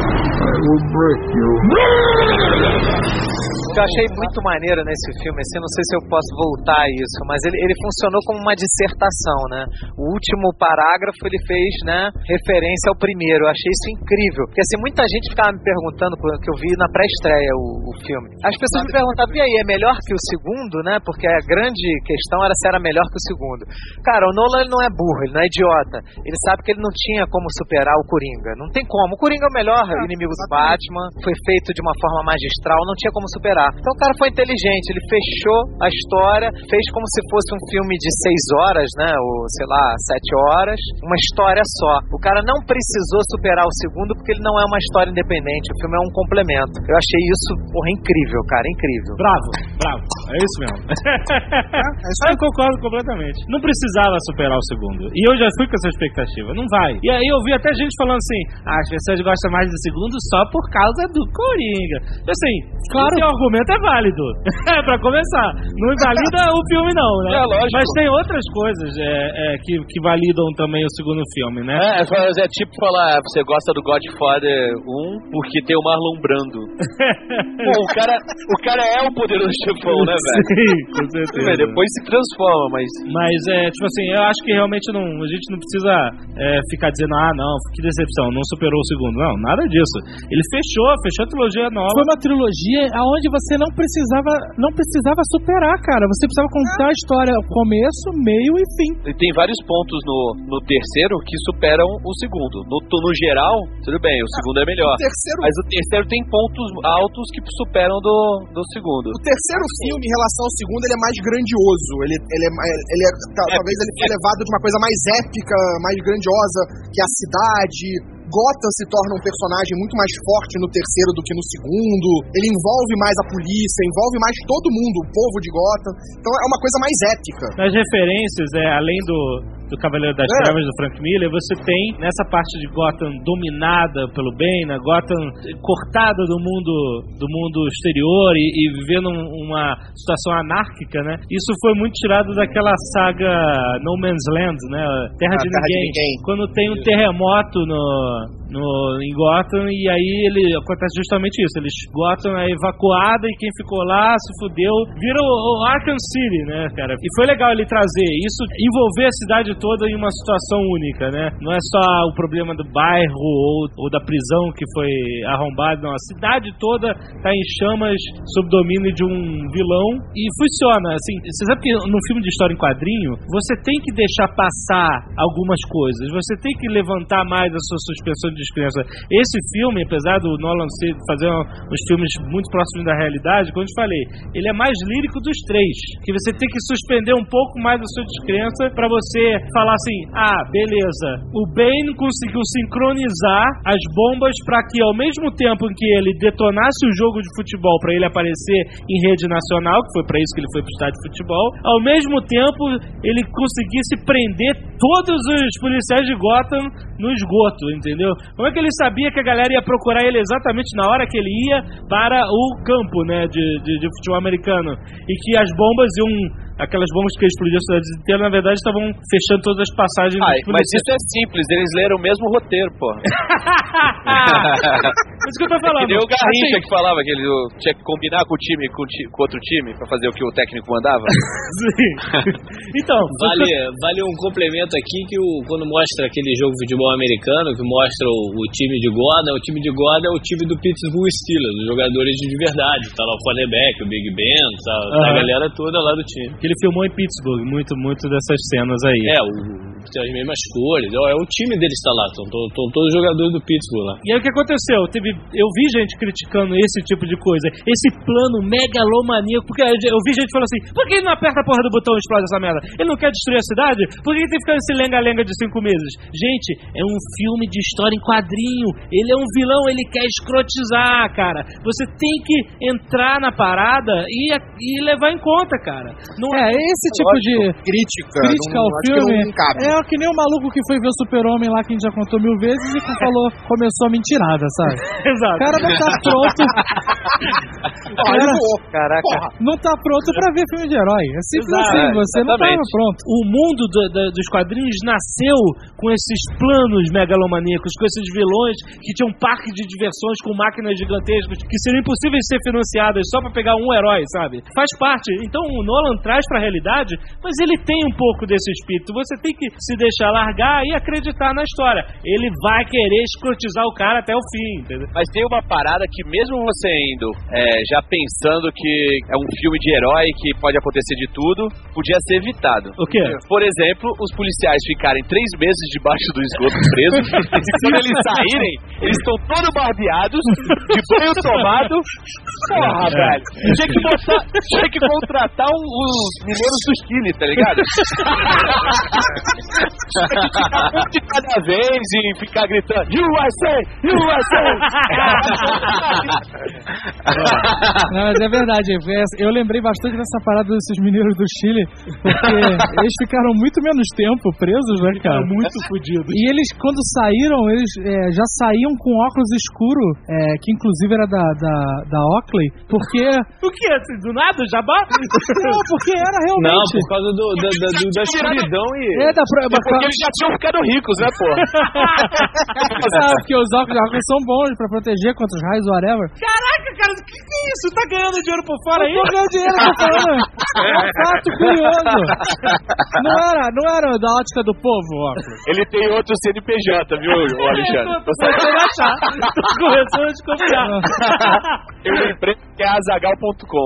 O que eu achei muito maneiro nesse filme, assim, não sei se eu posso voltar a isso, mas ele funcionou como uma dissertação, né? O último parágrafo ele fez, né, referência ao primeiro. Eu achei isso incrível, porque assim, muita gente ficava me perguntando, que eu vi na pré-estreia o filme. As pessoas me perguntavam, e aí, é melhor que o segundo, né? Porque a grande questão era se era melhor que o segundo. Cara, o Nolan ele não é burro, ele não é idiota. Ele sabe que ele não tinha como superar o Coringa. Não tem como. O Coringa é o melhor inimigo do Batman, foi feito de uma forma magistral, não tinha como superar. Então o cara foi inteligente, ele fechou a história, fez como se fosse um filme de 6 horas, né, ou sei lá, 7 horas, uma história só. O cara não precisou superar o segundo porque ele não é uma história independente, o filme é um complemento. Eu achei isso, porra, incrível, cara, incrível. Bravo. É isso mesmo. Eu concordo completamente. Não precisava superar o segundo. E eu já fui com essa expectativa. Não vai. E aí eu vi até gente falando assim, as pessoas gostam mais do segundo só por causa do Coringa. E assim, claro, o argumento é válido. Pra começar. Não invalida o filme não, né? Lógico. Mas tem outras coisas que validam também o segundo filme, né? É tipo falar, você gosta do Godfather 1 porque tem o Marlon Brando. Pô, o cara é o poderoso chefão, né, velho? Sim, com certeza. Depois se transforma, mas tipo assim, eu acho que realmente a gente não precisa ficar dizendo, não, que decepção, não superou o segundo. Não, nada disso. Ele fechou a trilogia nova. Foi uma trilogia onde você não precisava superar, cara. Você precisava contar a história, começo, meio e fim. E tem vários pontos no terceiro que superam o segundo. No geral, tudo bem, o segundo é melhor. Mas o terceiro tem pontos altos que superam do segundo. O terceiro filme, em relação ao segundo, ele é mais grandioso. Talvez ele foi levado de uma coisa mais épica, mais grandiosa, que a cidade. Gotham se torna um personagem muito mais forte no terceiro do que no segundo. Ele envolve mais a polícia, envolve mais todo mundo, o povo de Gotham. Então é uma coisa mais épica. Nas referências, além do Cavaleiro das Trevas, do Frank Miller, você tem nessa parte de Gotham dominada pelo bem, né? Gotham cortada do mundo exterior e vivendo uma situação anárquica, né? Isso foi muito tirado daquela saga No Man's Land, né? Terra de Ninguém. Quando tem um terremoto em Gotham, e aí acontece justamente isso. Gotham é evacuada e quem ficou lá se fudeu, vira o Arkham City, né, cara? E foi legal ele trazer isso, envolver a cidade toda em uma situação única, né? Não é só o problema do bairro ou da prisão que foi arrombada, não. A cidade toda tá em chamas sob domínio de um vilão e funciona, assim. Você sabe que no filme de história em quadrinho, você tem que deixar passar algumas coisas, você tem que levantar mais a sua suspensão de descrença. Esse filme, apesar do Nolan fazer uns filmes muito próximos da realidade, como eu te falei, ele é mais lírico dos três, que você tem que suspender um pouco mais a sua descrença pra você falar assim, beleza, o Bane conseguiu sincronizar as bombas pra que ao mesmo tempo em que ele detonasse o jogo de futebol pra ele aparecer em rede nacional, que foi pra isso que ele foi pro estádio de futebol, ao mesmo tempo ele conseguisse prender todos os policiais de Gotham no esgoto, entendeu? Como é que ele sabia que a galera ia procurar ele exatamente na hora que ele ia para o campo, né, de futebol americano, e que as bombas aquelas bombas que explodiam a cidade inteira, na verdade, estavam fechando todas as passagens. Mas isso é simples, eles leram o mesmo roteiro, pô. Isso que eu tô falando. Que nem o Garrincha que falava que ele tinha que combinar com o time, com outro time, pra fazer o que o técnico mandava. Sim. Então, vale um complemento aqui que quando mostra aquele jogo de futebol americano, que mostra o time de Gotham, é o time do Pittsburgh Steelers, os jogadores de verdade. Tá lá o quarterback, o Big Ben, tá a galera toda lá do time. Ele filmou em Pittsburgh, muito dessas cenas aí. Tem as mesmas cores. O time deles está lá, estão todos os jogadores do Pittsburgh lá. E aí o que aconteceu? Eu vi gente criticando esse tipo de coisa, esse plano megalomaníaco, porque eu vi gente falando assim, por que ele não aperta a porra do botão e explode essa merda? Ele não quer destruir a cidade? Por que ele tem que ficar nesse lenga-lenga de 5 meses? Gente, é um filme de história em quadrinho, ele é um vilão, ele quer escrotizar, cara. Você tem que entrar na parada e levar em conta, cara. Esse tipo de crítica ao filme é que nem o maluco que foi ver o Super-Homem lá, que a gente já contou 1000 vezes e que começou a mentirada, sabe? Exato. O cara não tá pronto. Caraca. Não tá pronto pra ver filme de herói. É simples assim, você não tava pronto. O mundo dos quadrinhos nasceu com esses planos megalomaníacos, com esses vilões que tinham parque de diversões com máquinas gigantescas que seriam impossíveis de ser financiadas só pra pegar um herói, sabe? Faz parte. Então o Nolan traz pra realidade, mas ele tem um pouco desse espírito. Você tem que se deixar largar e acreditar na história. Ele vai querer escrotizar o cara até o fim, entendeu? Mas tem uma parada que mesmo você indo já pensando que é um filme de herói que pode acontecer de tudo, podia ser evitado. O quê? Por exemplo, os policiais ficarem 3 meses debaixo do esgoto presos e quando eles saírem, eles estão todos barbeados, de banho tomado. Porra, velho. Tinha que contratar os mineiros do Chile, tá ligado? De cada vez e ficar gritando USA! USA! Não, mas é verdade. Eu lembrei bastante dessa parada desses mineiros do Chile, porque eles ficaram muito menos tempo presos, né, cara? Muito fodidos. E eles, quando saíram, eles já saíam com óculos escuros, que inclusive era da Oakley, porque... O que? Do nada? Jabá? Não, porque era realmente... Não, por causa da escuridão e... Porque eles já tinham ficado ricos, né, pô? Porque os óculos são bons pra proteger contra os raios, whatever. Caraca, cara, o que é isso? Tá ganhando dinheiro por fora aí? Tô ganhando dinheiro por fora. É um fato curioso. Não era da ótica do povo, óculos. Ele tem outro CNPJ, viu, Alexandre? Você vai achar. Tô começando a desconfiar. Eu lembrei que é azaghal.com.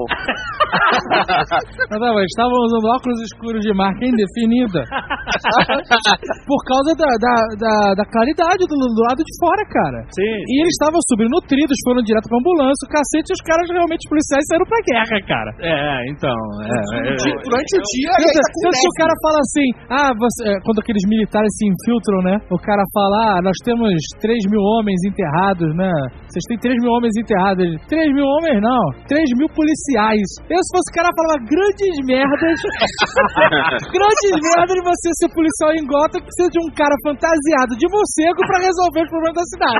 Mas estavam usando óculos escuros de marca indefinida. Por causa da claridade do lado de fora, cara. Sim. E eles estavam subnutridos, foram direto pra ambulância, o cacete, e os caras realmente policiais saíram pra guerra, cara. Durante o dia, tanto que o cara fala assim, quando aqueles militares se infiltram, né? O cara fala, nós temos 3.000 homens enterrados, né? Vocês têm 3.000 homens enterrados. 3.000 homens não, 3.000 policiais. Eu, se fosse o cara falar grandes merdas de você ser policial em Gotham, que precisa de um cara fantasiado de morcego pra resolver os problemas da cidade.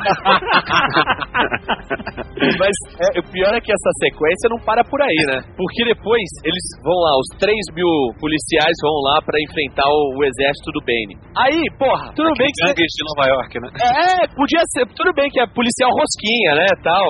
Mas o pior é que essa sequência não para por aí, né? Porque depois eles vão lá, os 3.000 policiais vão lá pra enfrentar o exército do Bane. Aí, porra, tudo bem que... Gangues de Nova York, né? Podia ser, tudo bem que é policial rosquinha, né, tal.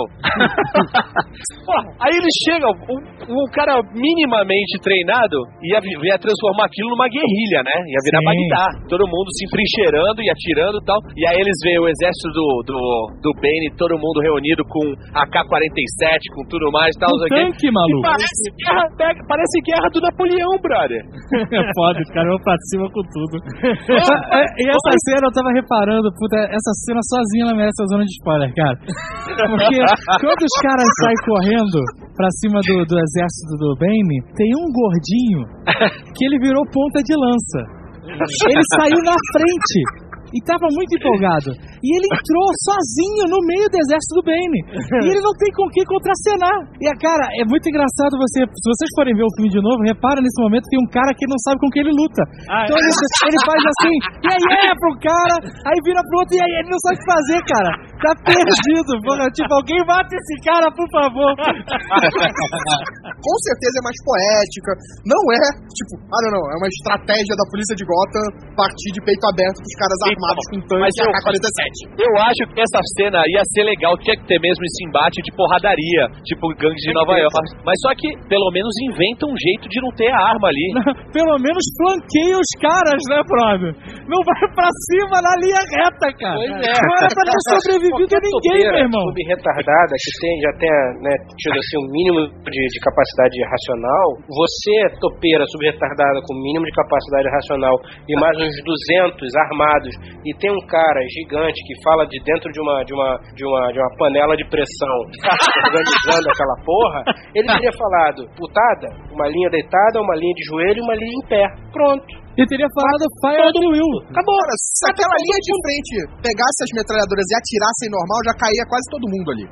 Porra, aí eles chegam, um cara minimamente treinado ia transformar aquilo numa guerrilha, né? Ia virar Bagdá. Todo mundo se enfrincheirando e atirando e tal. E aí eles veem o exército do Bane, todo mundo reunido com AK-47, com tudo mais e tal. Um tanque, maluco. Parece guerra do Napoleão, brother. É foda, os caras vão pra cima com tudo. E essa cena, eu tava reparando, puta, essa cena sozinha ela merece a zona de spoiler, cara. Porque quando os caras saem correndo pra cima do exército do Bane, tem um gordinho que ele virou ponta de lança. Ele saiu na frente e tava muito empolgado. E ele entrou sozinho no meio do exército do Bane. E ele não tem com o que contracenar. E, cara, é muito engraçado se vocês forem ver o filme de novo, repara nesse momento, tem um cara que não sabe com que ele luta. Então ele faz assim, pro cara, aí vira pro outro, e aí ele não sabe o que fazer, cara. Tá perdido. Tipo, alguém mata esse cara, por favor. Com certeza é mais poética. Não é, tipo, é uma estratégia da polícia de Gotham partir de peito aberto pros caras armados com tanque e AK-47. Eu acho que essa cena ia ser legal, tinha que ter mesmo esse embate de porradaria, tipo gangues de Nova York. Mas só que, pelo menos, inventa um jeito de não ter a arma ali. Pelo menos flanqueia os caras, né, brother? Não vai pra cima na linha reta, cara. Pois é. Não era pra ter sobrevivido a ninguém, meu irmão. Subretardada, que já tenha, né, tido assim, um mínimo de capacidade racional, você, topeira subretardada com mínimo de capacidade racional e mais uns 200 armados, e tem um cara gigante que fala de dentro de uma panela de pressão organizando aquela porra, ele teria falado, putada, uma linha deitada, uma linha de joelho e uma linha em pé. Pronto. E teria falado Fire at Will. Acabou. Se aquela linha de frente pegasse as metralhadoras e atirassem normal, já caía quase todo mundo ali.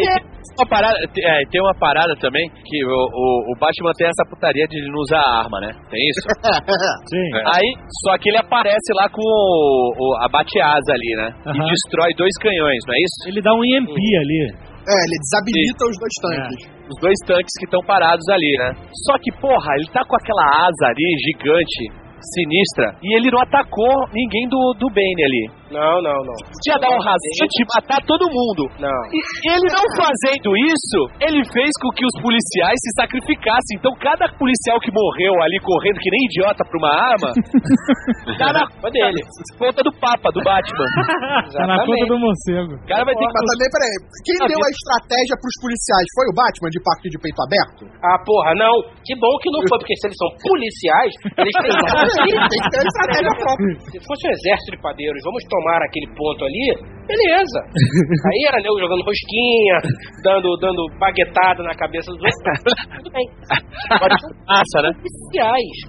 Tem uma parada também que o Batman tem essa putaria de não usar arma, né? Tem isso? Sim. Aí, só que ele aparece lá com a bate-asa ali, né? E destrói 2 canhões, não é isso? Ele dá um EMP ali. Ele desabilita os 2 tanques. Os 2 tanques que estão parados ali, né? Só que, porra, ele tá com aquela asa ali gigante, sinistra, e ele não atacou ninguém do Bane ali. Não. Tinha dar um rasante de matar todo mundo. Não. E ele não fazendo isso, ele fez com que os policiais se sacrificassem. Então cada policial que morreu ali correndo que nem idiota pra uma arma, tá na conta dele. Conta do Papa, do Batman. Tá na conta do morcego. O cara vai ter que... Mas também, peraí, quem deu a estratégia pros policiais? Foi o Batman de partir de peito aberto? Ah, porra, não. Que bom que não foi, porque se eles são policiais, eles têm que ter uma estratégia própria. Se fosse um exército de padeiros, vamos tomar aquele ponto ali, beleza. Aí era nego jogando rosquinha, dando baguetada na cabeça dos outros. Tudo bem. Massa, né? Policiais, cara.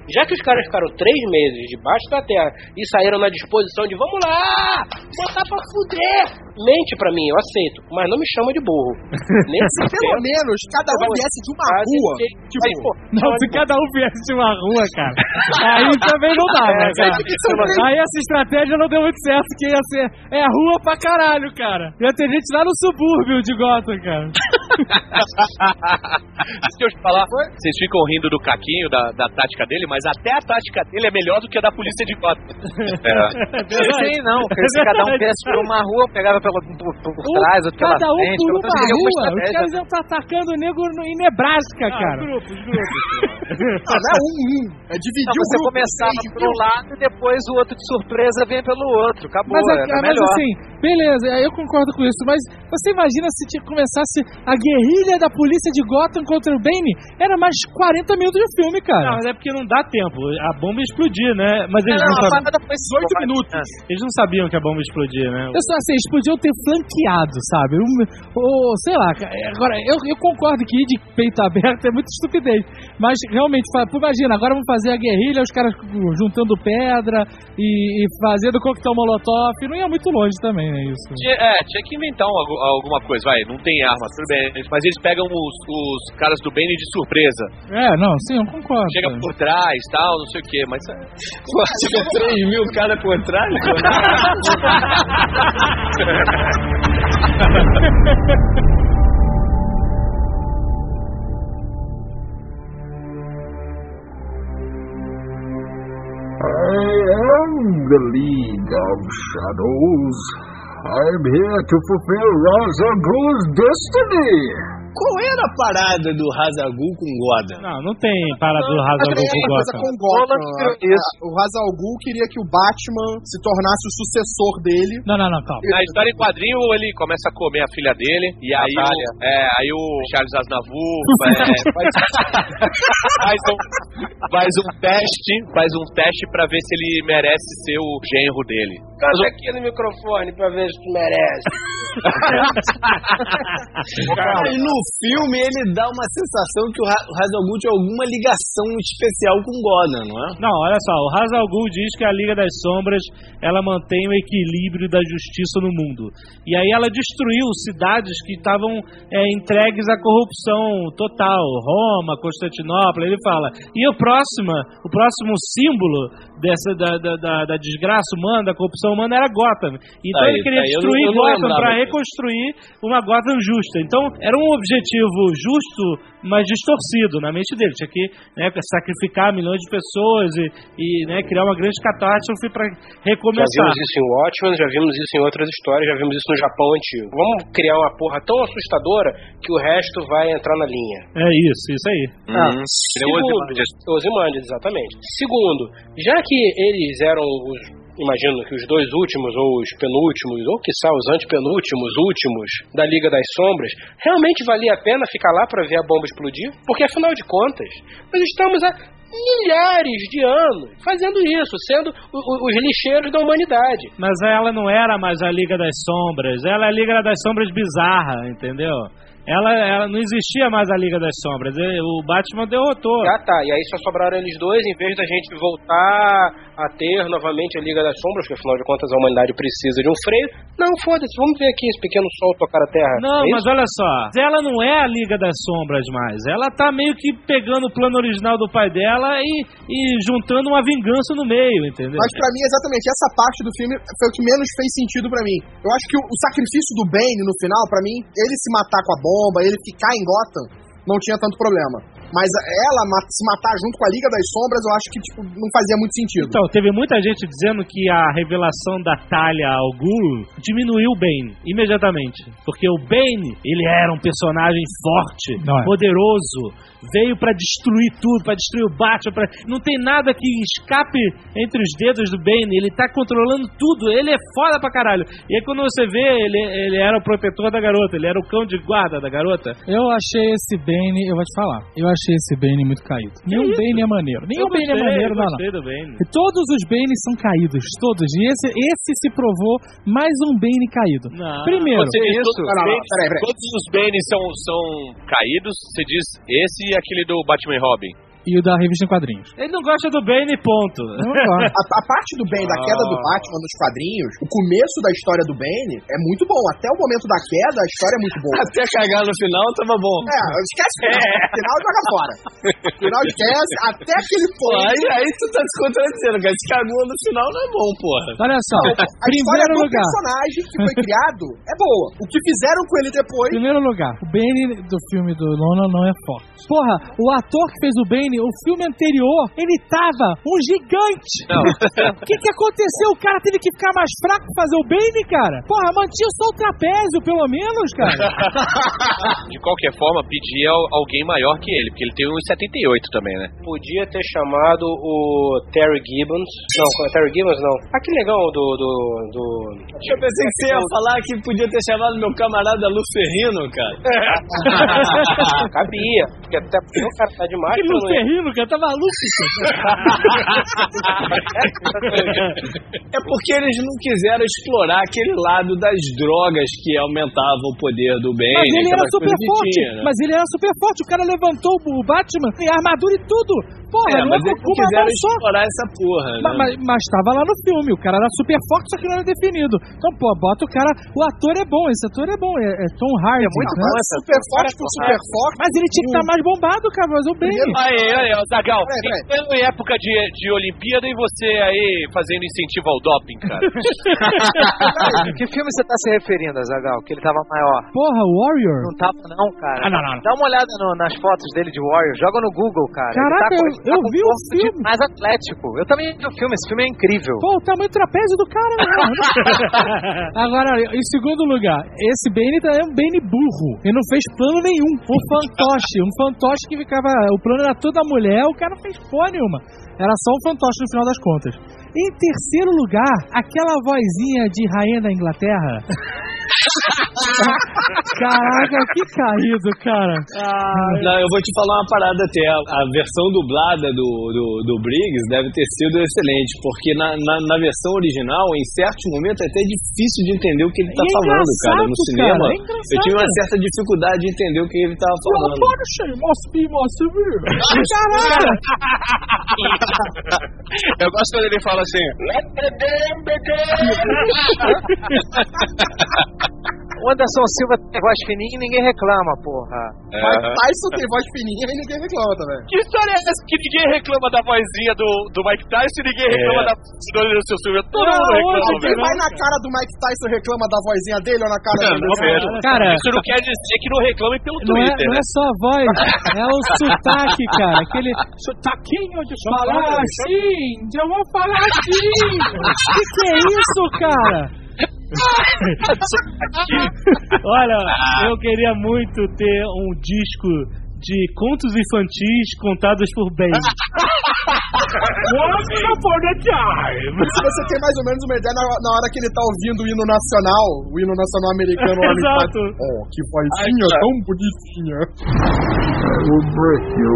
Já que os caras ficaram 3 meses debaixo da terra e saíram na disposição de vamos lá, botar pra fuder. Mente pra mim, eu aceito, mas não me chama de burro. Pelo menos cada um viesse de uma rua. Se cada um viesse de uma rua, cara, aí também não dá, né, cara? Aí essa estratégia não deu muito certo, que ia ser rua pra caralho, cara. Ia ter gente lá no subúrbio de Gotham, cara. Deixa eu te falar, vocês ficam rindo do Caquinho, da tática dele, mas até a tática dele é melhor do que a da polícia de Gotham. Sim, não, porque se cada um viesse por uma rua, pegava por trás, outro pela frente. Cada um por uma rua, os caras iam estar atacando o nego em Nebraska, cara. Grupos. Não é é dividir o você grupo. começava por um lado e depois o outro de surpresa vem pelo outro. Acabou, mas melhor. Assim, beleza, eu concordo com isso, mas você imagina se começasse a guerrilha da polícia de Gotham contra o Bane? Era mais 40 minutos de filme, cara. Não, mas é porque não dá tempo. A bomba ia explodir, né? Mas eles não sabiam. Foi 18 minutos. Eles não sabiam que a bomba ia explodir, né? Eu só assim, eles podiam ter flanqueado, sabe? Sei lá, agora, eu concordo que ir de peito aberto é muito estupidez. Mas realmente, imagina, agora vamos fazer a guerrilha, os caras juntando pedra e fazendo coquetel molotov. Não ia muito longe também, é isso. Tinha que inventar alguma coisa, vai. Não tem arma, tudo bem. Mas eles pegam os caras do Bane de surpresa. Não, sim, eu concordo. Chega por trás, tal, não sei o que, mas... Chega 3 mil cada por trás? I am the League of Shadows. I'm here to fulfill Ra's al Ghul's destiny. Qual era a parada do Ra's al Ghul com Gotham? Não tem parada do Ra's al Ghul com Gotham. O Ra's al Ghul queria que o Batman se tornasse o sucessor dele. Não, calma. Na história em quadrinho, ele começa a comer a filha dele, e aí o Charles Aznavour faz um teste pra ver se ele merece ser o genro dele. Canta aqui no microfone pra ver se tu merece. E no filme ele dá uma sensação que o Ra's al Ghul tinha alguma ligação especial com Gotham, não é? Não, olha só, o Ra's al Ghul diz que a Liga das Sombras ela mantém o equilíbrio da justiça no mundo. E aí ela destruiu cidades que estavam entregues à corrupção total, Roma, Constantinopla. Ele fala, e o próximo símbolo da desgraça humana, da corrupção humana era Gotham. Então ele queria destruir Gotham para reconstruir uma Gotham justa. Então era um objetivo justo, mas distorcido na mente dele. Tinha que sacrificar milhões de pessoas e criar uma grande catástrofe para recomeçar. Já vimos isso em Watchmen, já vimos isso em outras histórias, já vimos isso no Japão antigo. Vamos criar uma porra tão assustadora que o resto vai entrar na linha. É isso aí. Segundo, Ozymandias, exatamente. Segundo, já que eles eram imagino que os 2 últimos, ou os penúltimos, ou quiçá os antepenúltimos últimos da Liga das Sombras, realmente valia a pena ficar lá para ver a bomba explodir? Porque afinal de contas, nós estamos há milhares de anos fazendo isso, sendo os lixeiros da humanidade. Mas ela não era mais a Liga das Sombras, ela é a Liga das Sombras bizarra, entendeu? Ela não existia mais a Liga das Sombras. O Batman derrotou. Tá. E aí só sobraram eles dois, em vez da gente voltar a ter novamente a Liga das Sombras, que afinal de contas a humanidade precisa de um freio. Não, foda-se, vamos ver aqui esse pequeno sol tocar a terra. Não, mas olha só, ela não é a Liga das Sombras mais. Ela tá meio que pegando o plano original do pai dela e juntando uma vingança no meio, entendeu? Mas pra mim, exatamente, essa parte do filme foi o que menos fez sentido pra mim. Eu acho que o sacrifício do Bane no final, pra mim, ele se matar com a bomba, ele ficar em Gotham, não tinha tanto problema. Mas ela se matar junto com a Liga das Sombras, eu acho que não fazia muito sentido. Então, teve muita gente dizendo que a revelação da Talia al Ghul diminuiu o Bane, imediatamente. Porque o Bane, ele era um personagem forte, poderoso, veio pra destruir tudo, pra destruir o Batman, não tem nada que escape entre os dedos do Bane, ele tá controlando tudo, ele é foda pra caralho. E aí quando você vê, ele era o protetor da garota, ele era o cão de guarda da garota. Eu achei esse Bane, eu vou te falar, eu achei esse Bane muito caído. Nenhum Bane é maneiro. Nenhum Bane é maneiro, não. Todos os Banes são caídos, todos. E esse se provou mais um Bane caído. Não. Primeiro, todos os Banes são caídos, você diz esse e aquele do Batman e Robin. E o da revista em quadrinhos. Ele não gosta do Bane, ponto. A parte do Bane, da queda do Batman nos quadrinhos, o começo da história do Bane é muito bom. Até o momento da queda, a história é muito boa. Até cagar no final, tava bom. Esquece o final. O final joga fora. O final esquece, até aquele ponto. Aí tu tá se contradizendo, cara. Se cagou no final não é bom, porra. Olha só, a história do personagem que foi criado é boa. O que fizeram com ele depois... Primeiro lugar, o Bane do filme do Nolan não é forte. Porra, o ator que fez o Bane, o filme anterior, ele tava um gigante. O que aconteceu? O cara teve que ficar mais fraco pra fazer o Bane, cara? Porra, mantinha só o trapézio, pelo menos, cara. De qualquer forma, pedia alguém maior que ele, porque ele tem 1,78 também, né? Podia ter chamado o Terry Gibbons. Não, Terry Gibbons não. Aquele negão do... Eu pensei que você ia falar que podia ter chamado meu camarada Lucerrino, cara. Cabia. Porque até o cara tá demais. Que Lucerrino, cara, tá maluco. É porque eles não quiseram explorar aquele lado das drogas que aumentavam o poder do Bane. Mas ele era super forte. Né? Mas ele era super forte. O cara levantou o Batman e a armadura e tudo. Porra, mas eles não quiseram explorar essa porra, né? Mas tava lá no filme. O cara era super forte, só que não era definido. Então, pô, bota o cara... O ator é bom. Esse ator é bom. É Tom Hardy. É muito bom. É super forte por super forte. Mas ele tinha que estar mais bombado, cara. Mas o Bane. Aí, Zagal. Em época de Olimpíada e você aí fazendo incentivo ao doping, cara. Que filme você tá se referindo, Zagal? Que ele tava maior? Porra, Warrior? Não tava não, cara. Não. Dá uma olhada nas fotos dele de Warrior. Joga no Google, cara. Caraca, eu vi o filme. Mais atlético. Eu também vi o filme. Esse filme é incrível. Pô, o tamanho do trapézio do cara, mano. Agora, em segundo lugar, esse Bane é um Bane burro. Ele não fez plano nenhum. Um fantoche que ficava... O plano era toda a mulher, o cara não fez porra nenhuma. Era só um fantoche no final das contas. Em terceiro lugar, aquela vozinha de rainha da Inglaterra. Caraca, que caído, cara. Não, eu vou te falar uma parada até. A versão dublada do Briggs deve ter sido excelente, porque na versão original, em certos momentos, é até difícil de entender o que ele tá falando, cara. No cinema, eu tive uma certa dificuldade de entender o que ele tava falando. Caralho! Eu gosto quando ele fala assim... Let the game begin! O Anderson Silva tem voz fininha e ninguém reclama, porra. Mas Tyson tem voz fininha e ninguém reclama também. Que história é essa que ninguém reclama da vozinha do Mike Tyson e ninguém reclama da do Anderson Silva? Todo mundo reclama. Quem vai na cara do Mike Tyson reclama da vozinha dele ou na cara do Anderson Silva? Cara, isso não quer dizer que não reclame pelo Twitter, não é só a voz, é o sotaque, cara. Aquele sotaquinho de falar assim, eu vou falar assim. Que é isso, cara? Olha, eu queria muito ter um disco de contos infantis contados por Bane. Once upon a time. Se você tem mais ou menos uma ideia na hora que ele tá ouvindo o hino nacional americano. Exato. Oh, que vozinha tão bonitinha. I will break you.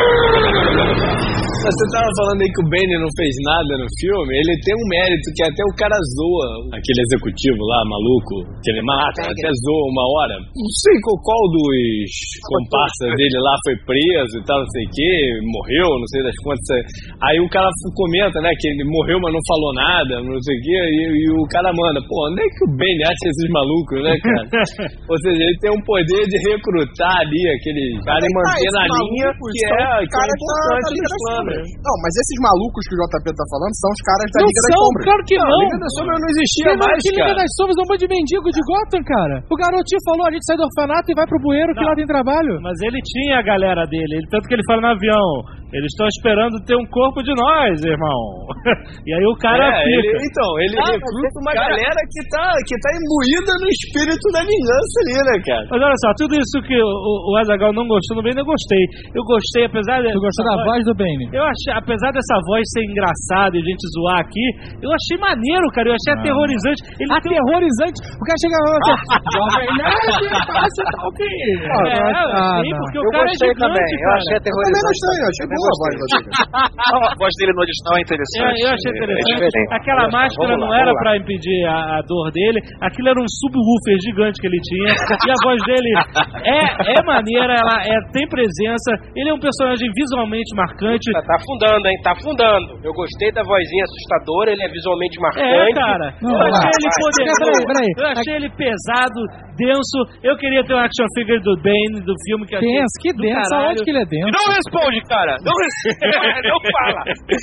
Você tava falando aí que o Bane não fez nada no filme. Ele tem um mérito que até o cara zoa aquele executivo lá, maluco, que ele mata, até zoa uma hora. Não sei qual dos comparsas dele lá foi preso e tal, não sei o que, morreu, não sei das quantas. Aí o cara comenta, né, que ele morreu, mas não falou nada, não sei o que, e o cara manda, pô, onde é que o Bane acha esses malucos, né, cara? Ou seja, ele tem um poder de recrutar ali aquele cara e manter na linha que é importante nos planos. Não, mas esses malucos que o JP tá falando são os caras da Liga das Sombras. Claro que não. A Liga das Sombras não existia mais, cara. Liga das Sombras é um monte de mendigo de Gotham, cara. O garotinho falou, a gente sai do orfanato e vai pro bueiro que lá tem trabalho. Mas ele tinha a galera dele, tanto que ele fala no avião, eles estão esperando ter um corpo de nós, irmão. E aí o cara fica. Ele recruta uma galera que tá imbuída no espírito da vingança ali, né, cara? Mas olha só, tudo isso que o Azaghal não gostou no Bane, eu gostei. Eu gostei, apesar de... Tu gostou da voz do Bane? Bane. Eu achei, apesar dessa voz ser engraçada e a gente zoar aqui, eu achei maneiro, cara. Eu achei aterrorizante. Aterrorizante? O cara chega lá e Jovem Nerd, passa tal que... porque o cara é gigante, também. Eu achei aterrorizante. Eu achei boa a voz dele. A voz dele no original é interessante. Eu achei interessante. Aquela máscara não era pra impedir a dor dele. Aquilo era um subwoofer gigante que ele tinha. E a voz dele é maneira, ela tem presença. Ele é um personagem visualmente marcante. Tá afundando, hein? Tá afundando. Eu gostei da vozinha assustadora, ele é visualmente marcante. Cara. Eu achei ele poderoso. Eu achei ele pesado, denso. Eu queria ter um action figure do Bane, do filme que eu achei. Denso, que denso. Aonde que ele é denso? Não responde, cara. Não fala.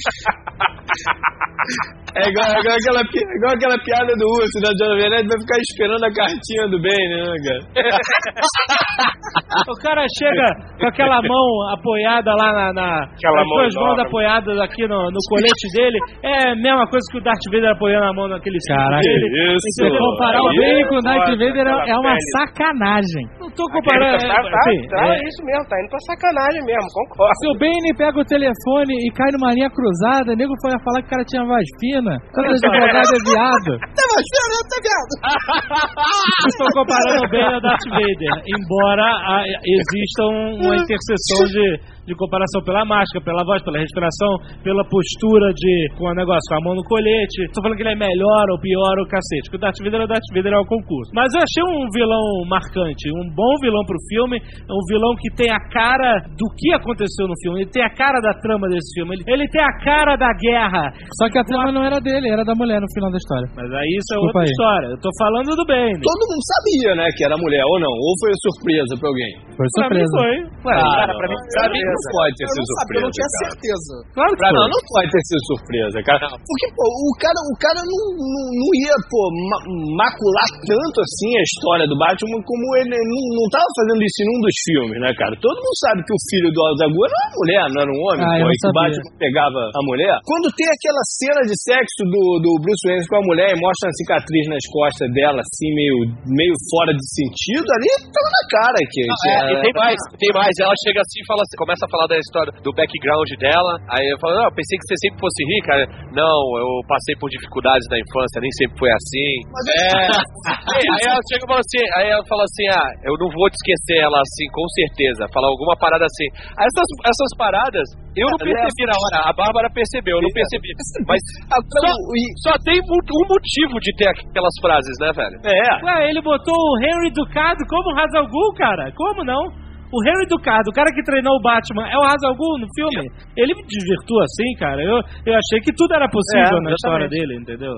É igual aquela piada do urso da Jovem Nerd, vai ficar esperando a cartinha do Bane, né, cara? O cara chega com aquela mão apoiada lá as duas mãos apoiadas aqui no colete dele. É a mesma coisa que o Darth Vader apoiando a mão naquele cinto dele. Se comparar o Bane com o Darth Vader é uma sacanagem. Não tô comparando. É isso mesmo, tá indo pra sacanagem mesmo, concordo. Se o Bane pega o telefone e cai numa linha cruzada, o nego foi falar que o cara tinha voz fina. Quando o advogado é viado. Tem voz fina, tá viado. Estou comparando o Bane ao Darth Vader, embora exista uma interseção de comparação pela máscara, pela voz, pela respiração, pela postura com o negócio, com a mão no colete. Tô falando que ele é melhor ou pior ou cacete, que o Darth Vader é o concurso. Mas eu achei um vilão marcante, um bom vilão pro filme, um vilão que tem a cara do que aconteceu no filme, ele tem a cara da trama desse filme, ele tem a cara da guerra. Só que a trama não era dele, era da mulher no final da história. Mas aí isso é outra história, eu tô falando do Bane. Todo mundo sabia, né, que era mulher ou não, ou foi surpresa pra alguém? Foi surpresa. Pra mim foi. Pra mim sabia. Não pode ter sido surpresa. Eu não tinha certeza. Claro que não pode ter sido surpresa, cara. Porque, pô, o cara não ia, macular tanto assim a história do Batman como ele não tava fazendo isso em um dos filmes, né, cara? Todo mundo sabe que o filho do Al Ghul era uma mulher, não era um homem, e que o Batman pegava a mulher. Quando tem aquela cena de sexo do Bruce Wayne com a mulher e mostra uma cicatriz nas costas dela, assim, meio fora de sentido, ali tava na cara que... E tem mais. Ela chega assim e fala assim, começa a falar da história do background dela. Aí eu falo, não, pensei que você sempre fosse rica. Não, eu passei por dificuldades na infância, nem sempre foi assim. Aí ela chega e fala assim, eu não vou te esquecer ela assim, com certeza. Falar alguma parada assim. Aí essas paradas, eu não percebi na hora. A Bárbara percebeu, eu não percebi. Mas só tem um motivo de ter aquelas frases, né, velho? Ué, ele botou o Henry Ducado como Ra's al Ghul, cara. Como não? O Henry Ducado, o cara que treinou o Batman, é o Ra's al Ghul no filme? Ele me desvirtua assim, cara. Eu achei que tudo era possível na história dele, entendeu?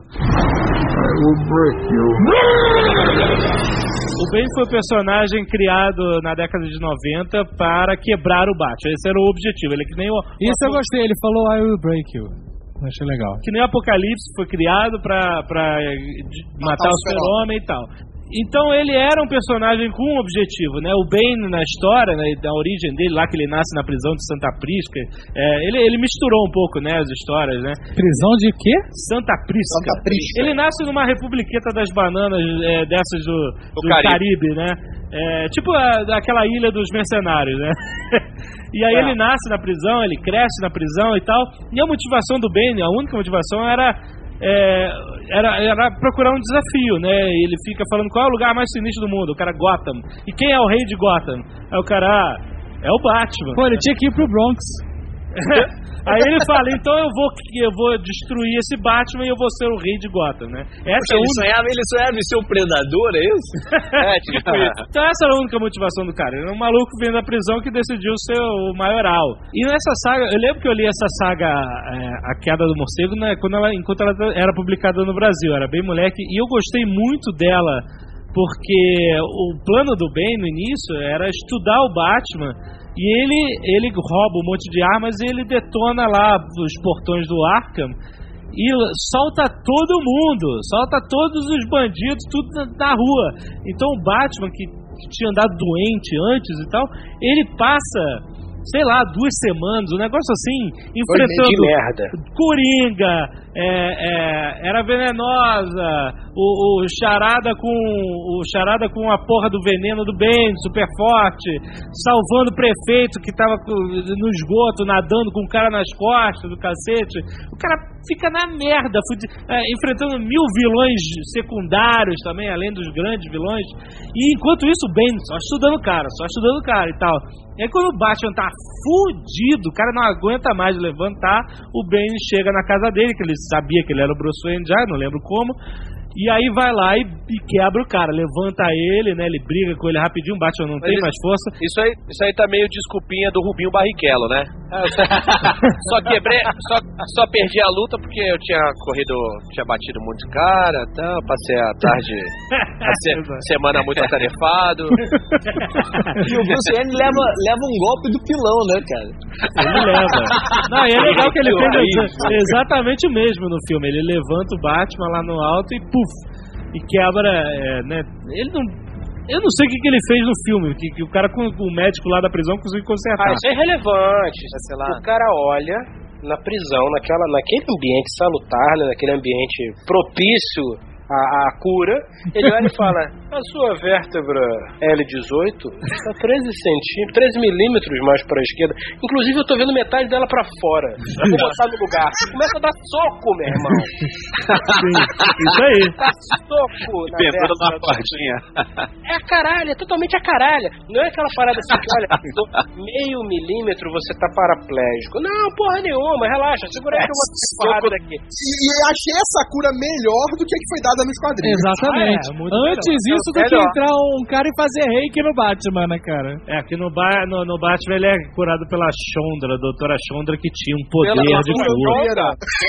O Bane foi um personagem criado na década de 90 para quebrar o Batman. Esse era o objetivo. Ele que nem Isso eu gostei, ele falou I will break you. Achei legal. Que nem o Apocalipse foi criado pra matar o Super-Homem e tal. Então ele era um personagem com um objetivo, né? O Bane na história, né, da origem dele, lá que ele nasce na prisão de Santa Prisca, ele misturou um pouco, né, as histórias, né? Prisão de quê? Santa Prisca. Ele nasce numa republiqueta das bananas, dessas do Caribe, né? Tipo aquela ilha dos mercenários, né? E aí ele nasce na prisão, ele cresce na prisão e tal. E a motivação do Bane, a única motivação era procurar um desafio, né? Ele fica falando qual é o lugar mais sinistro do mundo. O cara, Gotham. E quem é o rei de Gotham? Aí o cara, é o Batman. Pô, ele tinha que ir pro Bronx. Aí ele fala, então eu vou destruir esse Batman e eu vou ser o rei de Gotham, né? Ele sonhava em ser o predador, é isso? Tipo isso. Então essa era a única motivação do cara. Ele era um maluco vindo da prisão que decidiu ser o maioral. E nessa saga, eu lembro que eu li essa saga, A Queda do Morcego, né, enquanto ela era publicada no Brasil. Era bem moleque. E eu gostei muito dela, porque o plano do Bane no início era estudar o Batman. E ele rouba um monte de armas e ele detona lá os portões do Arkham e solta todo mundo, solta todos os bandidos, tudo na rua. Então o Batman, que tinha andado doente antes e tal, ele passa, sei lá, 2 semanas, um negócio assim, enfrentando Coringa, era venenosa, o charada com a porra do veneno do bem, super forte, salvando o prefeito que tava no esgoto, nadando com o cara nas costas do cacete. O cara fica na merda, enfrentando 1000 vilões secundários também, além dos grandes vilões. E enquanto isso, o Bane só estudando o cara e tal. E aí quando o Batman tá fudido, o cara não aguenta mais levantar, o Bane chega na casa dele, que ele sabia que ele era o Bruce Wayne já, não lembro como. E aí vai lá e quebra o cara, levanta ele, né? Ele briga com ele rapidinho, o Batman não tem mais força. Isso aí tá meio desculpinha do Rubinho Barrichello, né? Só perdi a luta porque eu tinha batido muito cara, então passei a tarde, semana muito atarefado. E o Bruce Wayne leva um golpe do pilão, né, cara? Ele leva. Não, e é legal que ele fez exatamente o mesmo no filme. Ele levanta o Batman lá no alto e e quebra, né? Eu não sei o que ele fez no filme, que o cara com o médico lá da prisão conseguiu consertar. Isso é irrelevante. Sei lá. O cara olha na prisão, naquele ambiente salutar, né, naquele ambiente propício a cura, ele olha e fala: a sua vértebra L18 está 13 milímetros mais para a esquerda. Inclusive eu tô vendo metade dela para fora. Eu vou botar no lugar. Começa a dar soco, meu irmão. Sim, isso aí. Dá soco na vértebra. É a caralho, é totalmente a caralho. Não é aquela parada assim que, olha, meio milímetro você tá paraplégico. Não, porra nenhuma, relaxa, segura aí que eu vou ter porrada daqui. E achei essa cura melhor do que foi dada nos quadrinhos. Exatamente. Antes isso do que entrar um cara e fazer reiki no Batman, né, cara? Aqui no Batman ele é curado pela Chondra, a doutora Chondra, que tinha um poder de cura.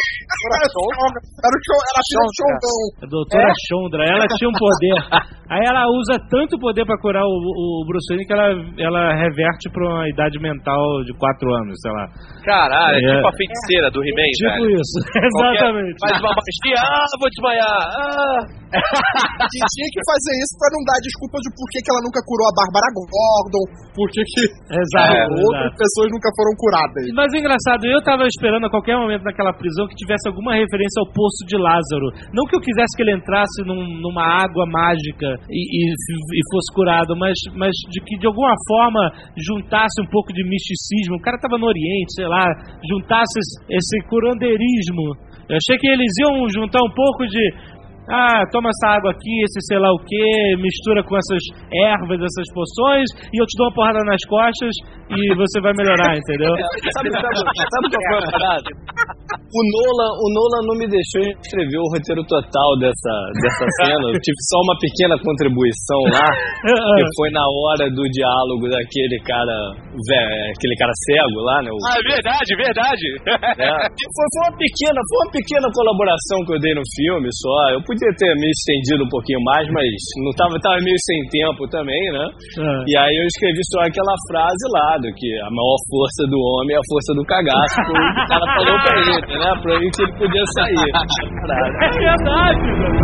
A doutora Chondra, ela tinha um poder. Aí ela usa tanto poder pra curar o Bruce Wayne que ela reverte pra uma idade mental de 4 anos, sei lá. Caralho, é tipo a feiticeira do He-Man, tipo isso, exatamente. Faz uma magia, vou desmaiar, tinha que fazer isso pra não dar desculpa de por que ela nunca curou a Bárbara Gordon, por que outras pessoas nunca foram curadas. Mas é engraçado, eu tava esperando a qualquer momento naquela prisão que tivesse alguma referência ao Poço de Lázaro. Não que eu quisesse que ele entrasse numa água mágica e fosse curado, mas de que de alguma forma juntasse um pouco de misticismo. O cara tava no Oriente, sei lá, juntasse esse curandeirismo. Eu achei que eles iam juntar um pouco de toma essa água aqui, esse sei lá o que, mistura com essas ervas, essas poções, e eu te dou uma porrada nas costas e você vai melhorar, entendeu? Sabe qual foi a parada? O Nolan não me deixou escrever o roteiro total dessa cena. Eu tive só uma pequena contribuição lá, que foi na hora do diálogo daquele cara, aquele cara cego lá, né? Verdade. Foi uma pequena colaboração que eu dei no filme só. Eu podia ter me estendido um pouquinho mais, mas não tava meio sem tempo também, né? E aí eu escrevi só aquela frase lá, do que a maior força do homem é a força do cagaço. O cara falou pra ele, né? Pra ele que ele podia sair. É verdade, velho.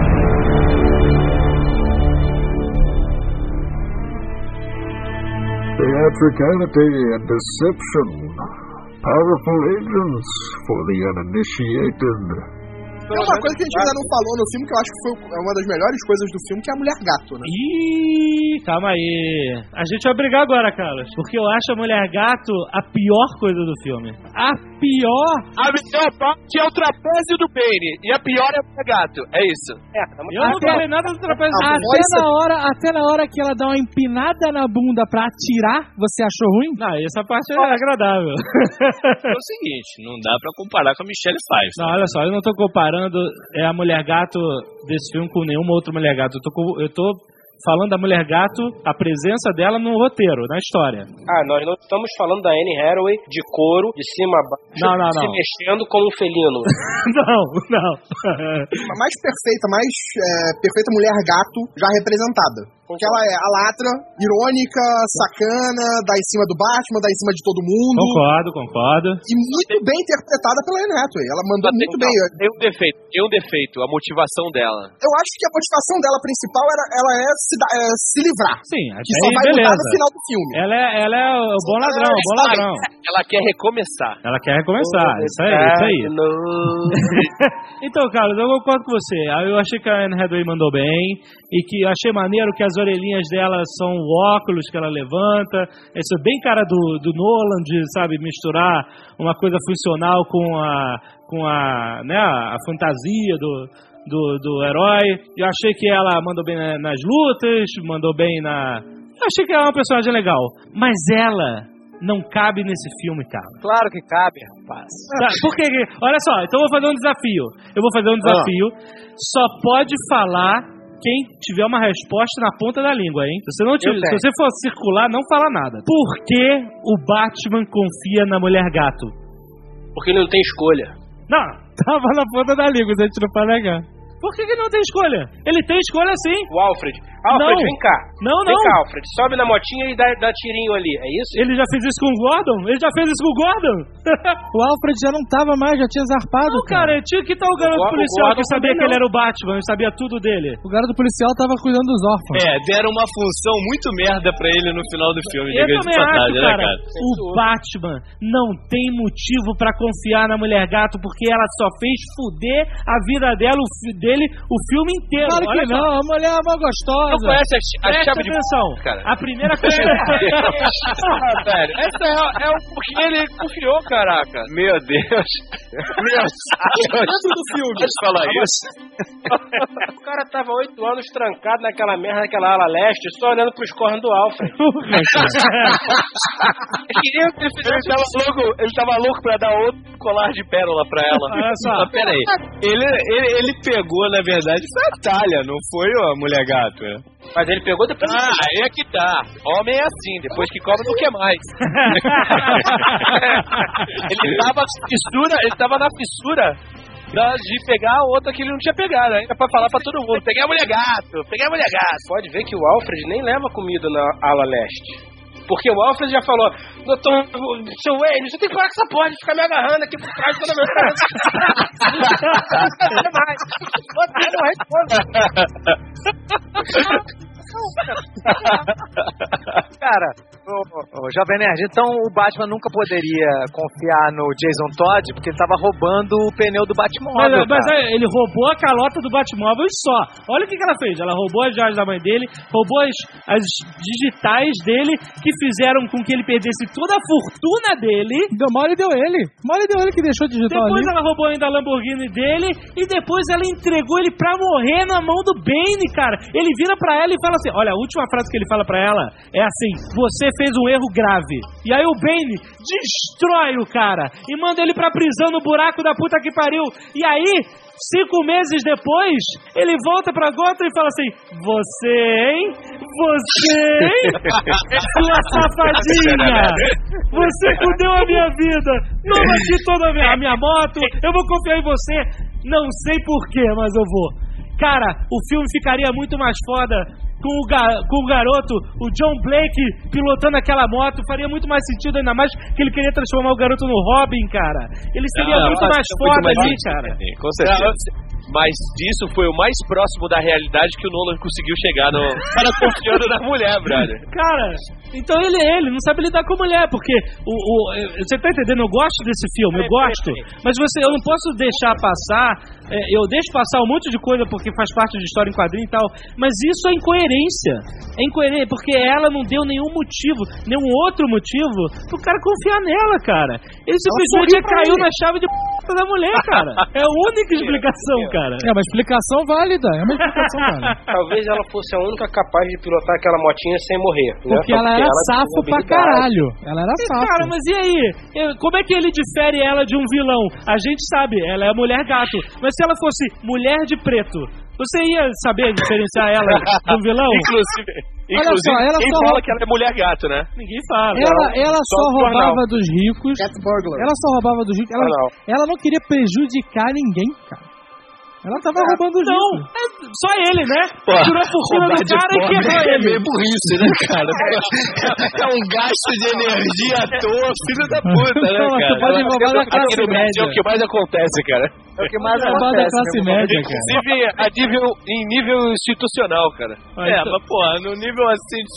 Theatricality and deception. Powerful agents for the uninitiated. Tem uma coisa que a gente ainda não falou no filme, que eu acho que foi uma das melhores coisas do filme, que é a Mulher Gato, né? Ih, calma aí. A gente vai brigar agora, Carlos, porque eu acho a Mulher Gato a pior coisa do filme. A pior parte é o trapézio do Bane, e a pior é a Mulher Gato. É isso. Eu não falei nada do trapézio do Bane. Até na hora que ela dá uma empinada na bunda pra atirar, você achou ruim? Não, essa parte é agradável. É o seguinte, não dá pra comparar com a Michelle Pfeiffer. Não, olha só, eu não tô comparando a Mulher Gato desse filme com nenhuma outra Mulher Gato. Eu tô falando da Mulher Gato, a presença dela no roteiro, na história. Nós não estamos falando da Anne Hathaway de couro, de cima a baixo, se mexendo como um felino. Não. A mais perfeita, Mulher Gato já representada. Que ela é a latra, irônica, sacana, dá em cima do Batman, dá em cima de todo mundo. Concordo. E muito bem interpretada pela Anne Hathaway. Ela mandou muito bem. Tem um defeito, a motivação dela. Eu acho que a motivação dela principal ela é se livrar. Sim, que só vai mudar no final do filme. Ela é o bom ladrão, Ela quer recomeçar. Isso aí. Então, Carlos, eu concordo com você. Eu achei que a Anne Hathaway mandou bem e que eu achei maneiro que as orelhinhas dela são o óculos que ela levanta. Isso é bem cara do Nolan, de, sabe, misturar uma coisa funcional com a fantasia do herói. Eu achei que ela mandou bem nas lutas, mandou bem Eu achei que ela é uma personagem legal. Mas ela não cabe nesse filme, cara. Claro que cabe, rapaz. Por quê? Olha só, então eu vou fazer um desafio. Só pode falar quem tiver uma resposta na ponta da língua, hein? Se você for circular, não fala nada. Por que o Batman confia na Mulher Gato? Porque ele não tem escolha. Não, tava na ponta da língua, a gente não pode negar. Por que ele não tem escolha? Ele tem escolha sim. O Alfred, vem cá. Não. Vem cá, Alfred. Sobe na motinha e dá tirinho ali. É isso? Ele já fez isso com o Gordon? O Alfred já não tava mais, já tinha zarpado. Não, cara, tinha que estar o garoto policial que sabia que ele era o Batman, sabia tudo dele. O garoto policial tava cuidando dos órfãos. Deram uma função muito merda pra ele no final do filme. Eu também acho, cara. O Batman não tem motivo pra confiar na Mulher Gato porque ela só fez fuder a vida dela, o filme inteiro. Claro que não, a mulher é uma gostosa. Não conhece a chave de atenção, cara. A primeira coisa. Velho, essa é o porque ele confiou, caraca. Meu Deus. Dentro do filme. Pode falar isso? O cara tava 8 anos trancado naquela merda, naquela ala leste, só olhando pros cornos do Alfred. Ele tava louco pra dar outro colar de pérola pra ela. Olha só. Mas peraí, ele pegou, na verdade, foi a Talha, não foi a Mulher Gato. Mas ele pegou depois. Aí é que tá. Homem é assim, depois que cobra não quer mais. Ele tava na fissura de pegar a outra que ele não tinha pegado, ainda pra falar pra todo mundo. Peguei a Mulher Gato. Pode ver que o Alfred nem leva comida na ala leste. Porque o Alfred já falou, doutor, seu Wayne, você tem que parar com essa porra de ficar me agarrando aqui por trás toda vez. Cara, o Jovem Nerd, então o Batman nunca poderia confiar no Jason Todd porque ele tava roubando o pneu do Batmóvel. Mas ele roubou a calota do Batmóvel e só. Olha o que ela fez. Ela roubou as joias da mãe dele, roubou as digitais dele, que fizeram com que ele perdesse toda a fortuna dele. Deu mole deu ele que deixou digital. Depois ali. Ela roubou ainda a Lamborghini dele e depois ela entregou ele pra morrer na mão do Bane, cara. Ele vira pra ela e fala assim, olha, a última frase que ele fala pra ela é assim, você fez um erro grave. E aí o Bane destrói o cara e manda ele pra prisão no buraco da puta que pariu. E aí, 5 meses depois, ele volta pra Gotham e fala assim, você, hein? Sua safadinha! Você fudeu a minha vida! Toma aqui toda a minha moto, eu vou confiar em você. Não sei porquê, mas eu vou. Cara, o filme ficaria muito mais foda com o garoto, o John Blake, pilotando aquela moto. Faria muito mais sentido, ainda mais que ele queria transformar o garoto no Robin, cara. Ele seria muito mais foda ali, cara. Com certeza. Mas isso foi o mais próximo da realidade que o Nolan conseguiu chegar no cara confiando na mulher, brother. Cara, então ele não sabe lidar com a mulher, porque você tá entendendo? Eu gosto desse filme, eu gosto, mas eu não posso deixar passar, eu deixo passar um monte de coisa porque faz parte de história em quadrinho e tal, mas isso é incoerência, porque ela não deu nenhum outro motivo pro cara confiar nela, cara. Ele simplesmente caiu na chave de p*** da mulher, cara. É a única explicação, cara. É uma explicação válida, Talvez ela fosse a única capaz de pilotar aquela motinha sem morrer. Porque ela era safo pra caralho. Ela era safo. Cara, mas e aí? Como é que ele difere ela de um vilão? A gente sabe, ela é a Mulher Gato. Mas se ela fosse Mulher de Preto, você ia saber diferenciar ela de um vilão? Inclusive, ela quem fala que ela é Mulher Gato, né? Ninguém fala. Ela só roubava dos ricos. Ela só roubava dos ricos. Ela não queria prejudicar ninguém, cara. Ela tava roubando o Não, só ele, né? Tirou a fortuna do cara e quebrou ele. É meio burrice, né, cara? É um gasto de energia à toa, filho da puta, né, cara? Você pode roubar da classe média. É o que mais acontece, cara. É o que mais roubar da classe média, cara. Inclusive em nível institucional, cara. Mas, porra, no nível assim de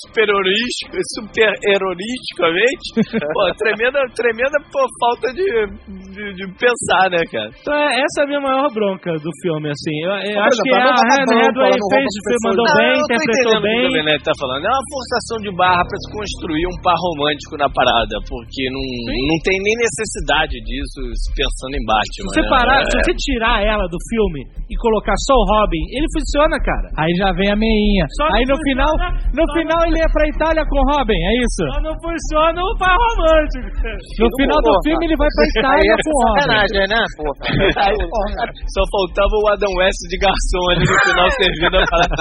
super-heroisticamente, tremenda falta de pensar, né, cara? Então essa é a minha maior bronca do filme, assim. Eu acho que a Anne Hathaway mandou bem, interpretou bem. O que o tá falando. É uma forçação de barra pra se construir um par romântico na parada, porque não tem nem necessidade disso pensando em Batman. Se você tirar ela do filme e colocar só o Robin, ele funciona, cara. Aí já vem a meinha. Aí no final ele ia pra Itália com o Robin, é isso? Só não funciona o par romântico. No final do filme ele vai pra Itália com o Robin. Sacanagem, né, porra? Só faltava o Adam West de garçom ali no final servindo a parada.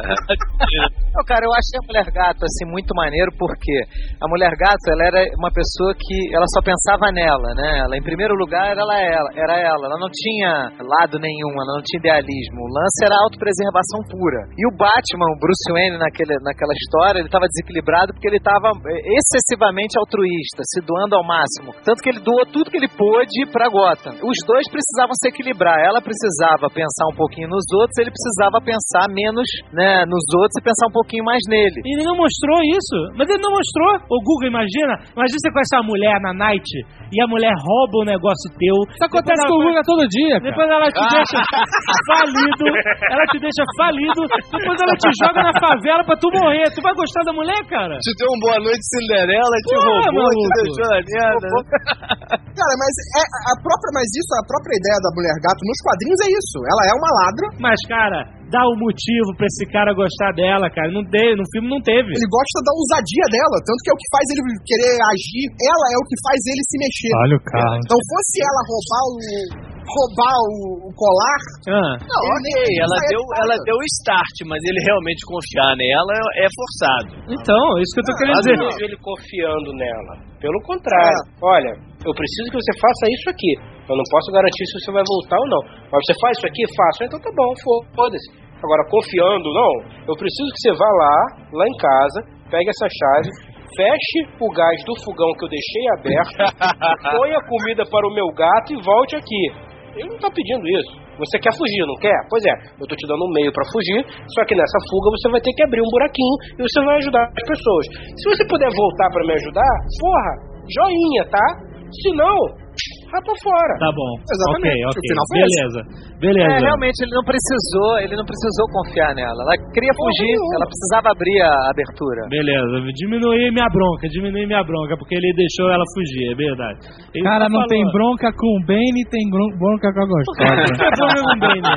Não, cara, eu achei a Mulher Gato assim muito maneiro, porque a Mulher Gato, ela era uma pessoa que ela só pensava nela, né? Ela, em primeiro lugar, era ela. Ela não tinha lado nenhum, ela não tinha idealismo. O lance era autopreservação pura. E o Batman, o Bruce Wayne, naquela história, ele estava desequilibrado porque ele estava excessivamente altruísta, se doando ao máximo. Tanto que ele doou tudo que ele pôde pra Gotham. Os dois precisavam se equilibrar. Ela precisava pensar um pouquinho nos outros, ele precisava pensar menos, né, nos outros e pensar um pouquinho mais nele. E ele não mostrou isso. Mas ele não mostrou. Ô Google, imagina você conhece a mulher na night e a mulher rouba o negócio teu. Isso acontece com o Google todo dia, cara. Depois ela te deixa falido. Ela te deixa falido. Depois ela te joga na favela pra tu morrer. Tu vai gostar da mulher, cara? Te deu um boa noite Cinderela, te roubou, te deixou na merda. Cara, mas a própria ideia da Mulher Gato nos quadrinhos é isso. Ela é uma ladra. Mas, cara, dá um motivo pra esse cara gostar dela, cara. Não teve, no filme não teve. Ele gosta da ousadia dela, tanto que é o que faz ele querer agir. Ela é o que faz ele se mexer. Olha o carro. Então, fosse ela roubar o colar... Não, ela deu o start, mas ele realmente confiar nela é forçado. Então, isso que eu tô querendo dizer. Eu não vejo ele confiando nela. Pelo contrário. Olha, eu preciso que você faça isso aqui. Eu não posso garantir se você vai voltar ou não. Mas você faz isso aqui? Faço. Então tá bom, foda-se. Agora, confiando, não. Eu preciso que você vá lá em casa, pegue essa chave, feche o gás do fogão que eu deixei aberto, põe a comida para o meu gato e volte aqui. Ele não tá pedindo isso. Você quer fugir, não quer? Pois é, eu tô te dando um meio pra fugir, só que nessa fuga você vai ter que abrir um buraquinho e você vai ajudar as pessoas. Se você puder voltar pra me ajudar, porra, joinha, tá? Se não, rapa fora. Tá bom. Exatamente. Ok. Beleza. Realmente ele não precisou confiar nela. Ela queria fugir, ela precisava abrir a abertura. Beleza, diminui minha bronca, porque ele deixou ela fugir, é verdade. Ele cara, não tem bronca com o Bane, tem bronca com a gostosa. Não tem bronca com o Bane.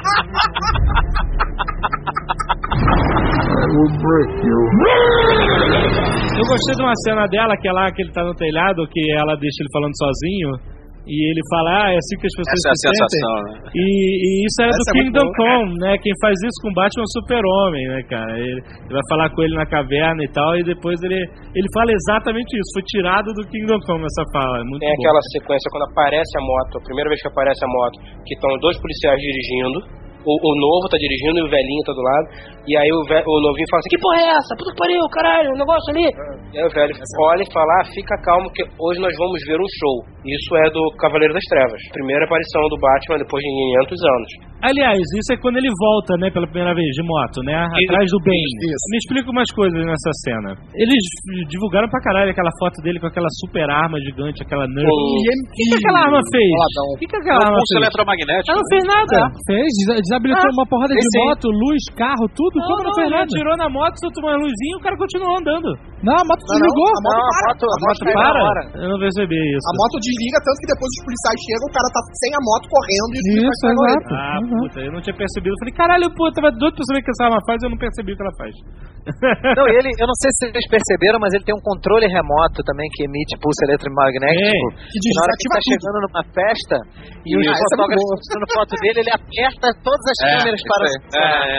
Eu gostei de uma cena dela, que é lá que ele tá no telhado, que ela deixa ele falando sozinho. E ele fala, é assim que as pessoas se sentem. Sensação, né? E isso era do Kingdom Come, né? Quem faz isso com o Batman é o Super-Homem, né, cara? Ele vai falar com ele na caverna e tal, e depois ele fala exatamente isso. Foi tirado do Kingdom Come essa fala. É muito Tem bom. Aquela sequência quando aparece a moto, a primeira vez que aparece a moto, que estão dois policiais dirigindo. O novo tá dirigindo e o velhinho tá do lado. E aí o novinho fala assim: que porra é essa? Puta que pariu, caralho, o negócio ali. E aí o velho olha e fala: fica calmo que hoje nós vamos ver um show. Isso é do Cavaleiro das Trevas. Primeira aparição do Batman depois de 500 anos. Aliás, isso é quando ele volta, né, pela primeira vez de moto, né? Atrás do Bane. Me explica umas coisas nessa cena. Eles divulgaram pra caralho aquela foto dele com aquela super arma gigante, aquela Nerf. O que aquela arma fez? O que aquela arma fez? Eletromagnético. Ela não fez nada. Fez, desabilitou uma porrada de moto, luz, carro, tudo. Como não fez nada? Ele atirou na moto, soltou uma luzinha e o cara continuou andando. Não, a moto desligou. A moto para. Eu não percebi isso. A moto desliga, tanto que depois os policiais chegam, o cara tá sem a moto correndo e isso, exato. Puta, eu não tinha percebido. Eu falei, caralho, pô, eu tava doido pra saber o que essa arma faz e eu não percebi o que ela faz. Não, eu não sei se vocês perceberam, mas ele tem um controle remoto também que emite pulso eletromagnético. Que na hora que ele tá chegando numa festa e os fotógrafos estão tirando foto dele, ele aperta todas as câmeras para...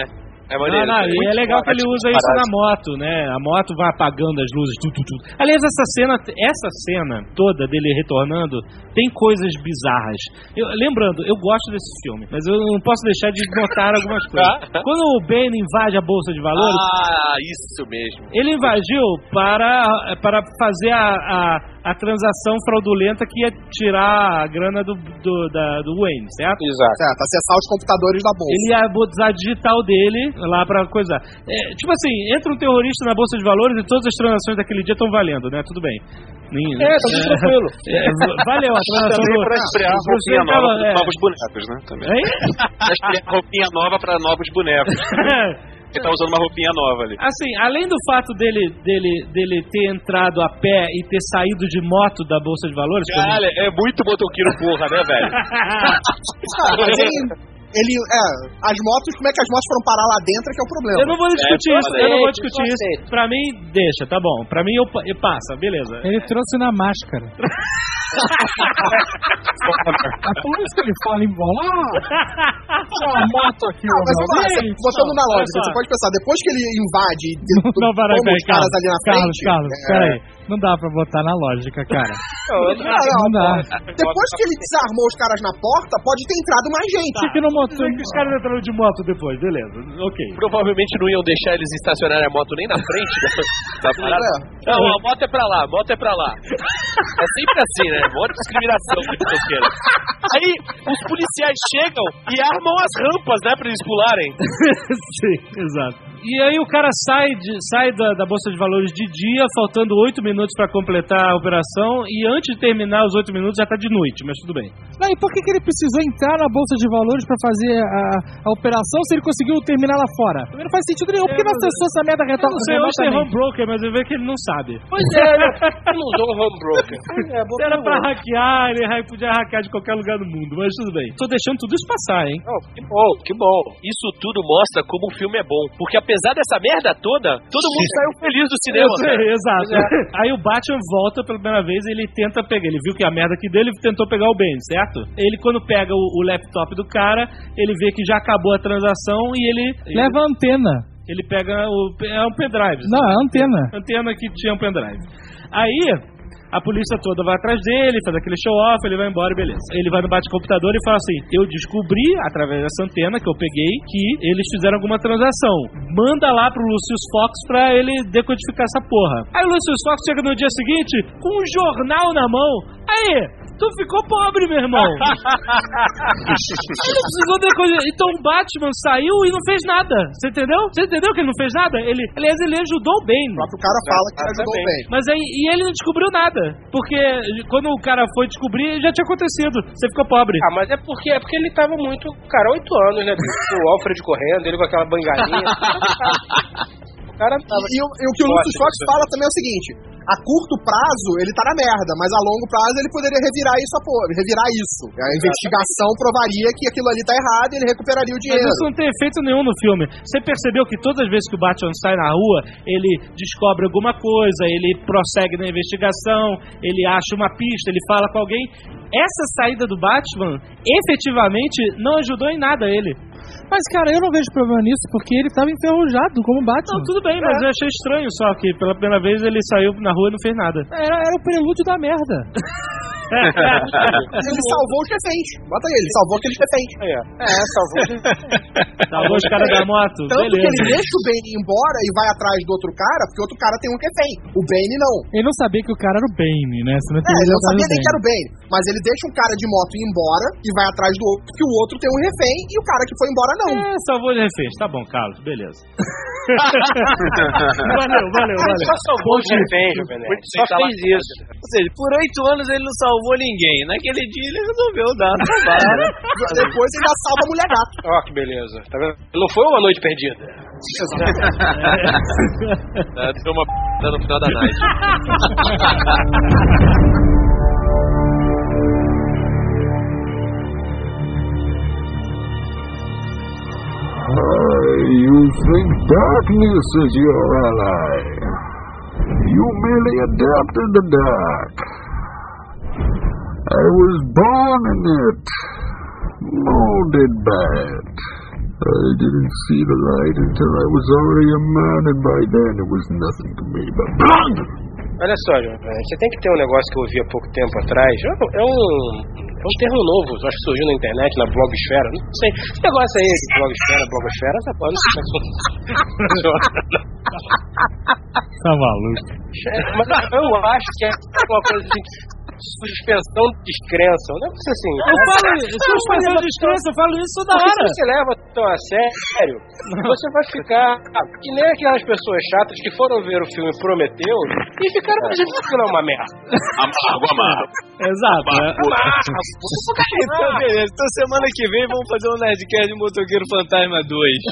É maneiro. E é legal que ele usa isso na moto, né? A moto vai apagando as luzes, tudo. Aliás, essa cena toda dele retornando tem coisas bizarras. Lembrando, eu gosto desse filme, mas eu não posso deixar de notar algumas coisas. Quando o Bane invade a Bolsa de Valores... isso mesmo. Ele invadiu para fazer a transação fraudulenta que ia tirar a grana do Wayne, certo? Exato. Certo, acessar os computadores da Bolsa. Ele ia usar a digital dele lá pra coisar. Tipo assim, entra um terrorista na Bolsa de Valores e todas as transações daquele dia estão valendo, né? Tudo bem. Tá tudo tranquilo. Valeu a transação também pra estrear roupinha nova para novos bonecos, né? Também. Pra estrear roupinha nova para novos bonecos. Ele tá usando uma roupinha nova ali. Assim, além do fato dele ter entrado a pé e ter saído de moto da Bolsa de Valores... Cara, é muito motoqueiro porra, né, velho? As motos, como é que as motos foram parar lá dentro é que é o problema. Eu não vou discutir isso. Pra mim, deixa, tá bom. Pra mim, eu passa, beleza. Ele trouxe na máscara. A polícia ele fala em bola. Uma moto aqui, botando na lógica, você pode pensar, depois que ele invade os caras ali na frente. Carlos, peraí. Não dá pra botar na lógica, cara. Não dá. Depois que ele desarmou os caras na porta, pode ter entrado mais gente. Por que não mostrou que os caras entraram de moto depois? Beleza, ok. Provavelmente não iam deixar eles estacionarem a moto nem na frente da parada. Não, a moto é pra lá, É sempre assim, né? Mó discriminação de motoqueiro. Aí os policiais chegam e armam as rampas, né, pra eles pularem. Sim, exato. E aí o cara sai da Bolsa de Valores de dia, faltando 8 minutos pra completar a operação, e antes de terminar os 8 minutos já tá de noite, mas tudo bem. E por que ele precisou entrar na Bolsa de Valores pra fazer a operação se ele conseguiu terminar lá fora? Também não faz sentido nenhum. Por que não acessou essa merda retorna? Eu não sei, eu achei home broker, mas eu vejo que ele não sabe. Pois é, ele não usou home broker. Era pra hackear, ele podia hackear de qualquer lugar do mundo, mas tudo bem. Tô deixando tudo isso passar, hein? Oh, que bom. Isso tudo mostra como o filme é bom, porque apesar dessa merda toda, todo mundo saiu feliz do cinema. Exato. Aí o Batman volta pela primeira vez e ele tenta pegar. Ele viu que a merda aqui dele, ele tentou pegar o Bane, certo? Ele, quando pega o laptop do cara, ele vê que já acabou a transação e ele leva a antena. Ele pega é um pendrive. Não, é a antena. Antena que tinha um pendrive. Aí a polícia toda vai atrás dele, faz aquele show-off, ele vai embora e beleza. Ele vai no bate-computador e fala assim: eu descobri, através dessa antena que eu peguei, que eles fizeram alguma transação. Manda lá pro Lucius Fox pra ele decodificar essa porra. Aí o Lucius Fox chega no dia seguinte com um jornal na mão. Aí, tu ficou pobre, meu irmão. Ele não precisou decodificar. Então o Batman saiu e não fez nada. Você entendeu? Você entendeu que ele não fez nada? Aliás, ele ajudou o Bane. O próprio cara fala que ele ajudou o Bane. Mas aí, e ele não descobriu nada. Porque quando o cara foi descobrir, já tinha acontecido. Você ficou pobre. Ah, mas é porque ele tava muito... Cara, 8 anos, né? O Alfred correndo, ele com aquela bangalinha. O cara tava... E o que o Lucius Fox fala também é o seguinte: a curto prazo ele tá na merda, mas a longo prazo ele poderia revirar isso. A investigação provaria que aquilo ali tá errado e ele recuperaria o dinheiro. Mas isso não tem efeito nenhum no filme. Você percebeu que todas as vezes que o Batman sai na rua, ele descobre alguma coisa, ele prossegue na investigação, ele acha uma pista, ele fala com alguém. Essa saída do Batman efetivamente não ajudou em nada ele. Mas, cara, eu não vejo problema nisso, porque ele tava enferrujado como Batman. Não, tudo bem, mas eu achei estranho só que pela primeira vez ele saiu na rua e não fez nada. Era o prelúdio da merda. Ele salvou os reféns. Bota ele, salvou aqueles reféns. Salvou. Salvou os caras da moto. Tanto beleza. que ele deixa o Bane ir embora e vai atrás do outro cara, porque o outro cara tem um refém. O Bane não. Ele não sabia que o cara era o Bane, né? Ele não sabia nem que era o Bane. Mas ele deixa um cara de moto ir embora e vai atrás do outro, porque o outro tem um refém e o cara que foi embora não. Salvou os reféns. Tá bom, Carlos, beleza. valeu. Só salvou os reféns, só fez isso. Ou seja, por 8 anos ele não salvou ninguém. Naquele dia ele resolveu dar trabalho. Depois ele já salva a mulher gato. Ó, que beleza. Tá vendo? Não foi uma noite perdida. Deu uma p*** no final da night. You think darkness is your ally. You merely adapted the dark. I was born in it, molded by it. I didn't see the light until I was already a man, and by then it was nothing to me but blood. Olha só, você tem que ter um negócio que eu ouvi há pouco tempo atrás. É um termo novo, acho que surgiu na internet, na blogosfera. Não sei. Esse negócio aí de blogosfera, essa porra, não sei como é que Tá maluco. Mas eu acho que é uma coisa assim. Suspensão de descrença. Não é assim. Eu falo suspensão de descrença, eu falo isso toda hora. Se você leva tão a sério, você vai ficar que nem aquelas pessoas chatas que foram ver o filme Prometeu e ficaram dizendo que não é uma merda. Amargo. Exato. Então, beleza. Então, semana que vem vamos fazer um Nerdcast de Motoqueiro Fantasma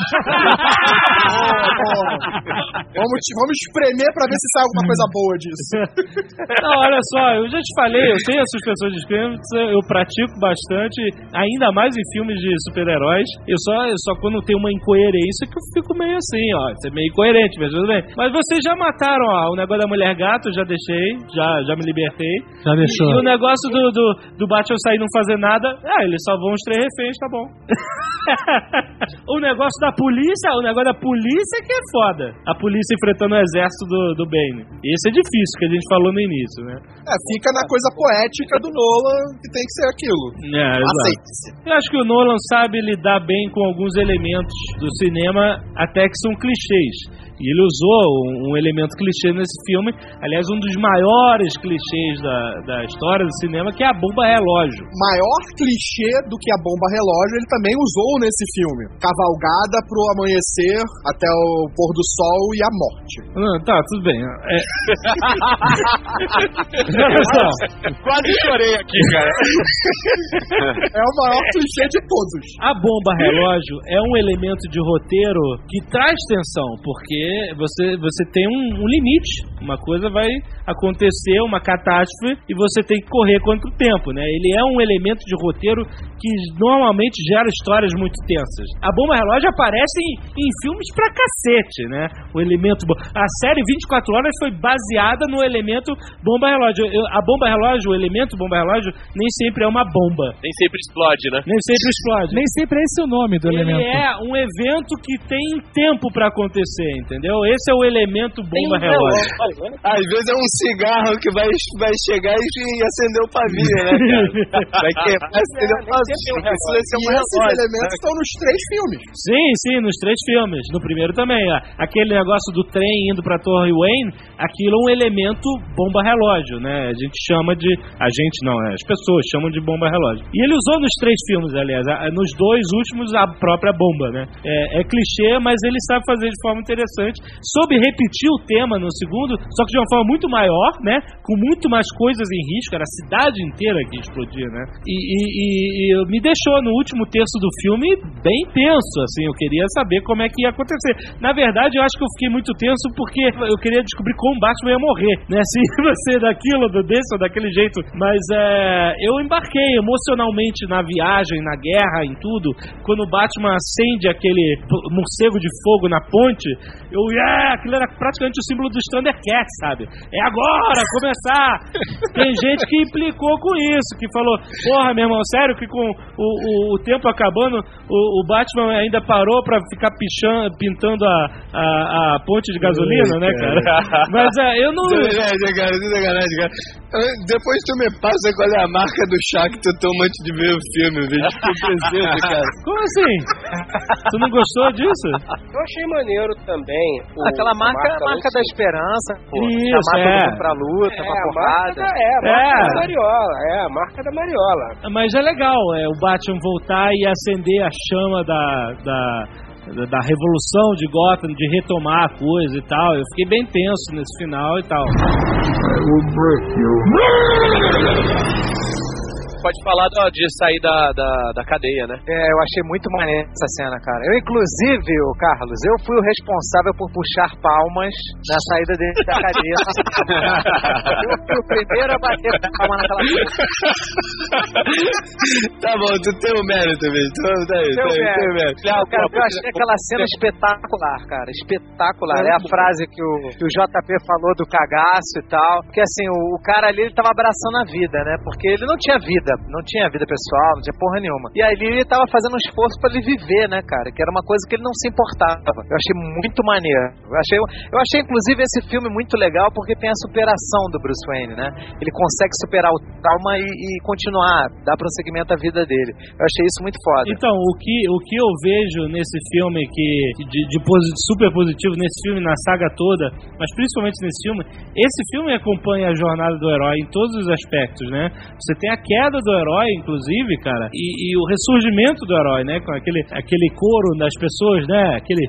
2. Vamos espremer pra ver se sai alguma coisa boa disso. Não, olha só, eu já te falei, eu tenho a suspensão de descrença, eu pratico bastante, ainda mais em filmes de super-heróis. Eu só quando tem uma incoerência que eu fico meio assim, ó. Isso é meio incoerente, mas tudo bem. Mas vocês já mataram, ó, o negócio da mulher gato, eu já deixei, já me libertei. Já deixou. E o negócio do Batman sair e não fazer nada, eles salvou uns 3 reféns, tá bom. O negócio da polícia que é foda. A polícia enfrentando o exército do Bane. Esse é difícil, que a gente falou no início, né? Fica na coisa poética do Nolan, que tem que ser aquilo. Aceite-se. Eu acho que o Nolan sabe lidar bem com alguns elementos do cinema, até que são clichês. E ele usou um elemento clichê nesse filme, aliás, um dos maiores clichês da história do cinema, que é a bomba relógio. Maior clichê do que a bomba relógio, ele também usou nesse filme. Cavalgada pro amanhecer, até o pôr do sol e a morte. Tá, tudo bem. Quase chorei aqui, cara. É o maior clichê de todos. A bomba relógio é um elemento de roteiro que traz tensão, porque você tem um limite. Uma coisa vai acontecer, uma catástrofe, e você tem que correr contra o tempo, né? Ele é um elemento de roteiro que normalmente gera histórias muito tensas. A bomba relógio aparece em filmes pra cacete, né? O elemento... A série 24 Horas foi baseada no elemento bomba relógio. A bomba relógio, o elemento bomba relógio, nem sempre é uma bomba. Nem sempre explode, né? Nem sempre explode. Nem sempre é esse o nome do elemento. Ele é um evento que tem tempo pra acontecer, entendeu? Esse é o elemento bomba relógio. Às vezes é um cigarro que vai chegar e acender o pavio, né, cara? Vai acender o pavio. E esses elementos estão nos 3 filmes. Sim, nos 3 filmes. No primeiro também. Aquele negócio do trem indo pra Torre Wayne, aquilo é um elemento bomba relógio, né? A gente chama de... as pessoas chamam de bomba relógio. E ele usou nos 3 filmes, aliás. Nos 2 últimos, a própria bomba, né? É clichê, mas ele sabe fazer de forma interessante. Soube repetir o tema no segundo, só que de uma forma muito maior, né? Com muito mais coisas em risco. Era a cidade inteira que explodia, né? E me deixou no último terço do filme bem tenso, assim. Eu queria saber como é que ia acontecer. Na verdade, eu acho que eu fiquei muito tenso porque eu queria descobrir como o Batman ia morrer, né? Se ia ser daquilo, desse ou daquele jeito. Mas eu embarquei emocionalmente na viagem, na guerra, em tudo. Quando o Batman acende aquele morcego de fogo na ponte, aquilo era praticamente o símbolo do Thundercats, sabe? É agora, começar! Tem gente que implicou com isso, que falou, porra, meu irmão, sério que com o tempo acabando, o Batman ainda parou pra ficar pintando a ponte de gasolina, né, cara? Mas eu não... Sacanagem, cara. Depois tu me passa qual é a marca do chá que tu toma antes de ver o filme, velho. Cara. Como assim? Tu não gostou disso? Eu achei maneiro também. Aquela marca da esperança, pô. Isso, a marca pra luta, uma porrada. A marca da Mariola. A marca da Mariola. Mas é legal, o Batman voltar e acender a chama da revolução de Gotham, de retomar a coisa e tal. Eu fiquei bem tenso nesse final e tal. I will break you. Pode falar de sair da cadeia, né? Eu achei muito maneiro essa cena, cara. Eu, inclusive, Carlos, eu fui o responsável por puxar palmas na saída dele da cadeia. Eu fui o primeiro a bater palma naquela coisa. Tá bom, tu tem o mérito, velho. Tem o mérito. Cara, eu achei aquela cena espetacular, cara. Espetacular. É a frase que o JP falou do cagaço e tal. Porque assim, o cara ali, ele tava abraçando a vida, né? Porque ele não tinha vida vida, não tinha vida pessoal, não tinha porra nenhuma. E aí ele tava fazendo um esforço pra ele viver, né, cara? Que era uma coisa que ele não se importava. Eu achei muito maneiro. Eu achei inclusive esse filme muito legal porque tem a superação do Bruce Wayne, né? Ele consegue superar o trauma e continuar, dar prosseguimento à vida dele. Eu achei isso muito foda. Então, o que eu vejo nesse filme super positivo nesse filme, na saga toda, mas principalmente nesse filme, esse filme acompanha a jornada do herói em todos os aspectos, né? Você tem a queda do herói, inclusive, cara, e o ressurgimento do herói, né? Com aquele coro das pessoas, né? Aquele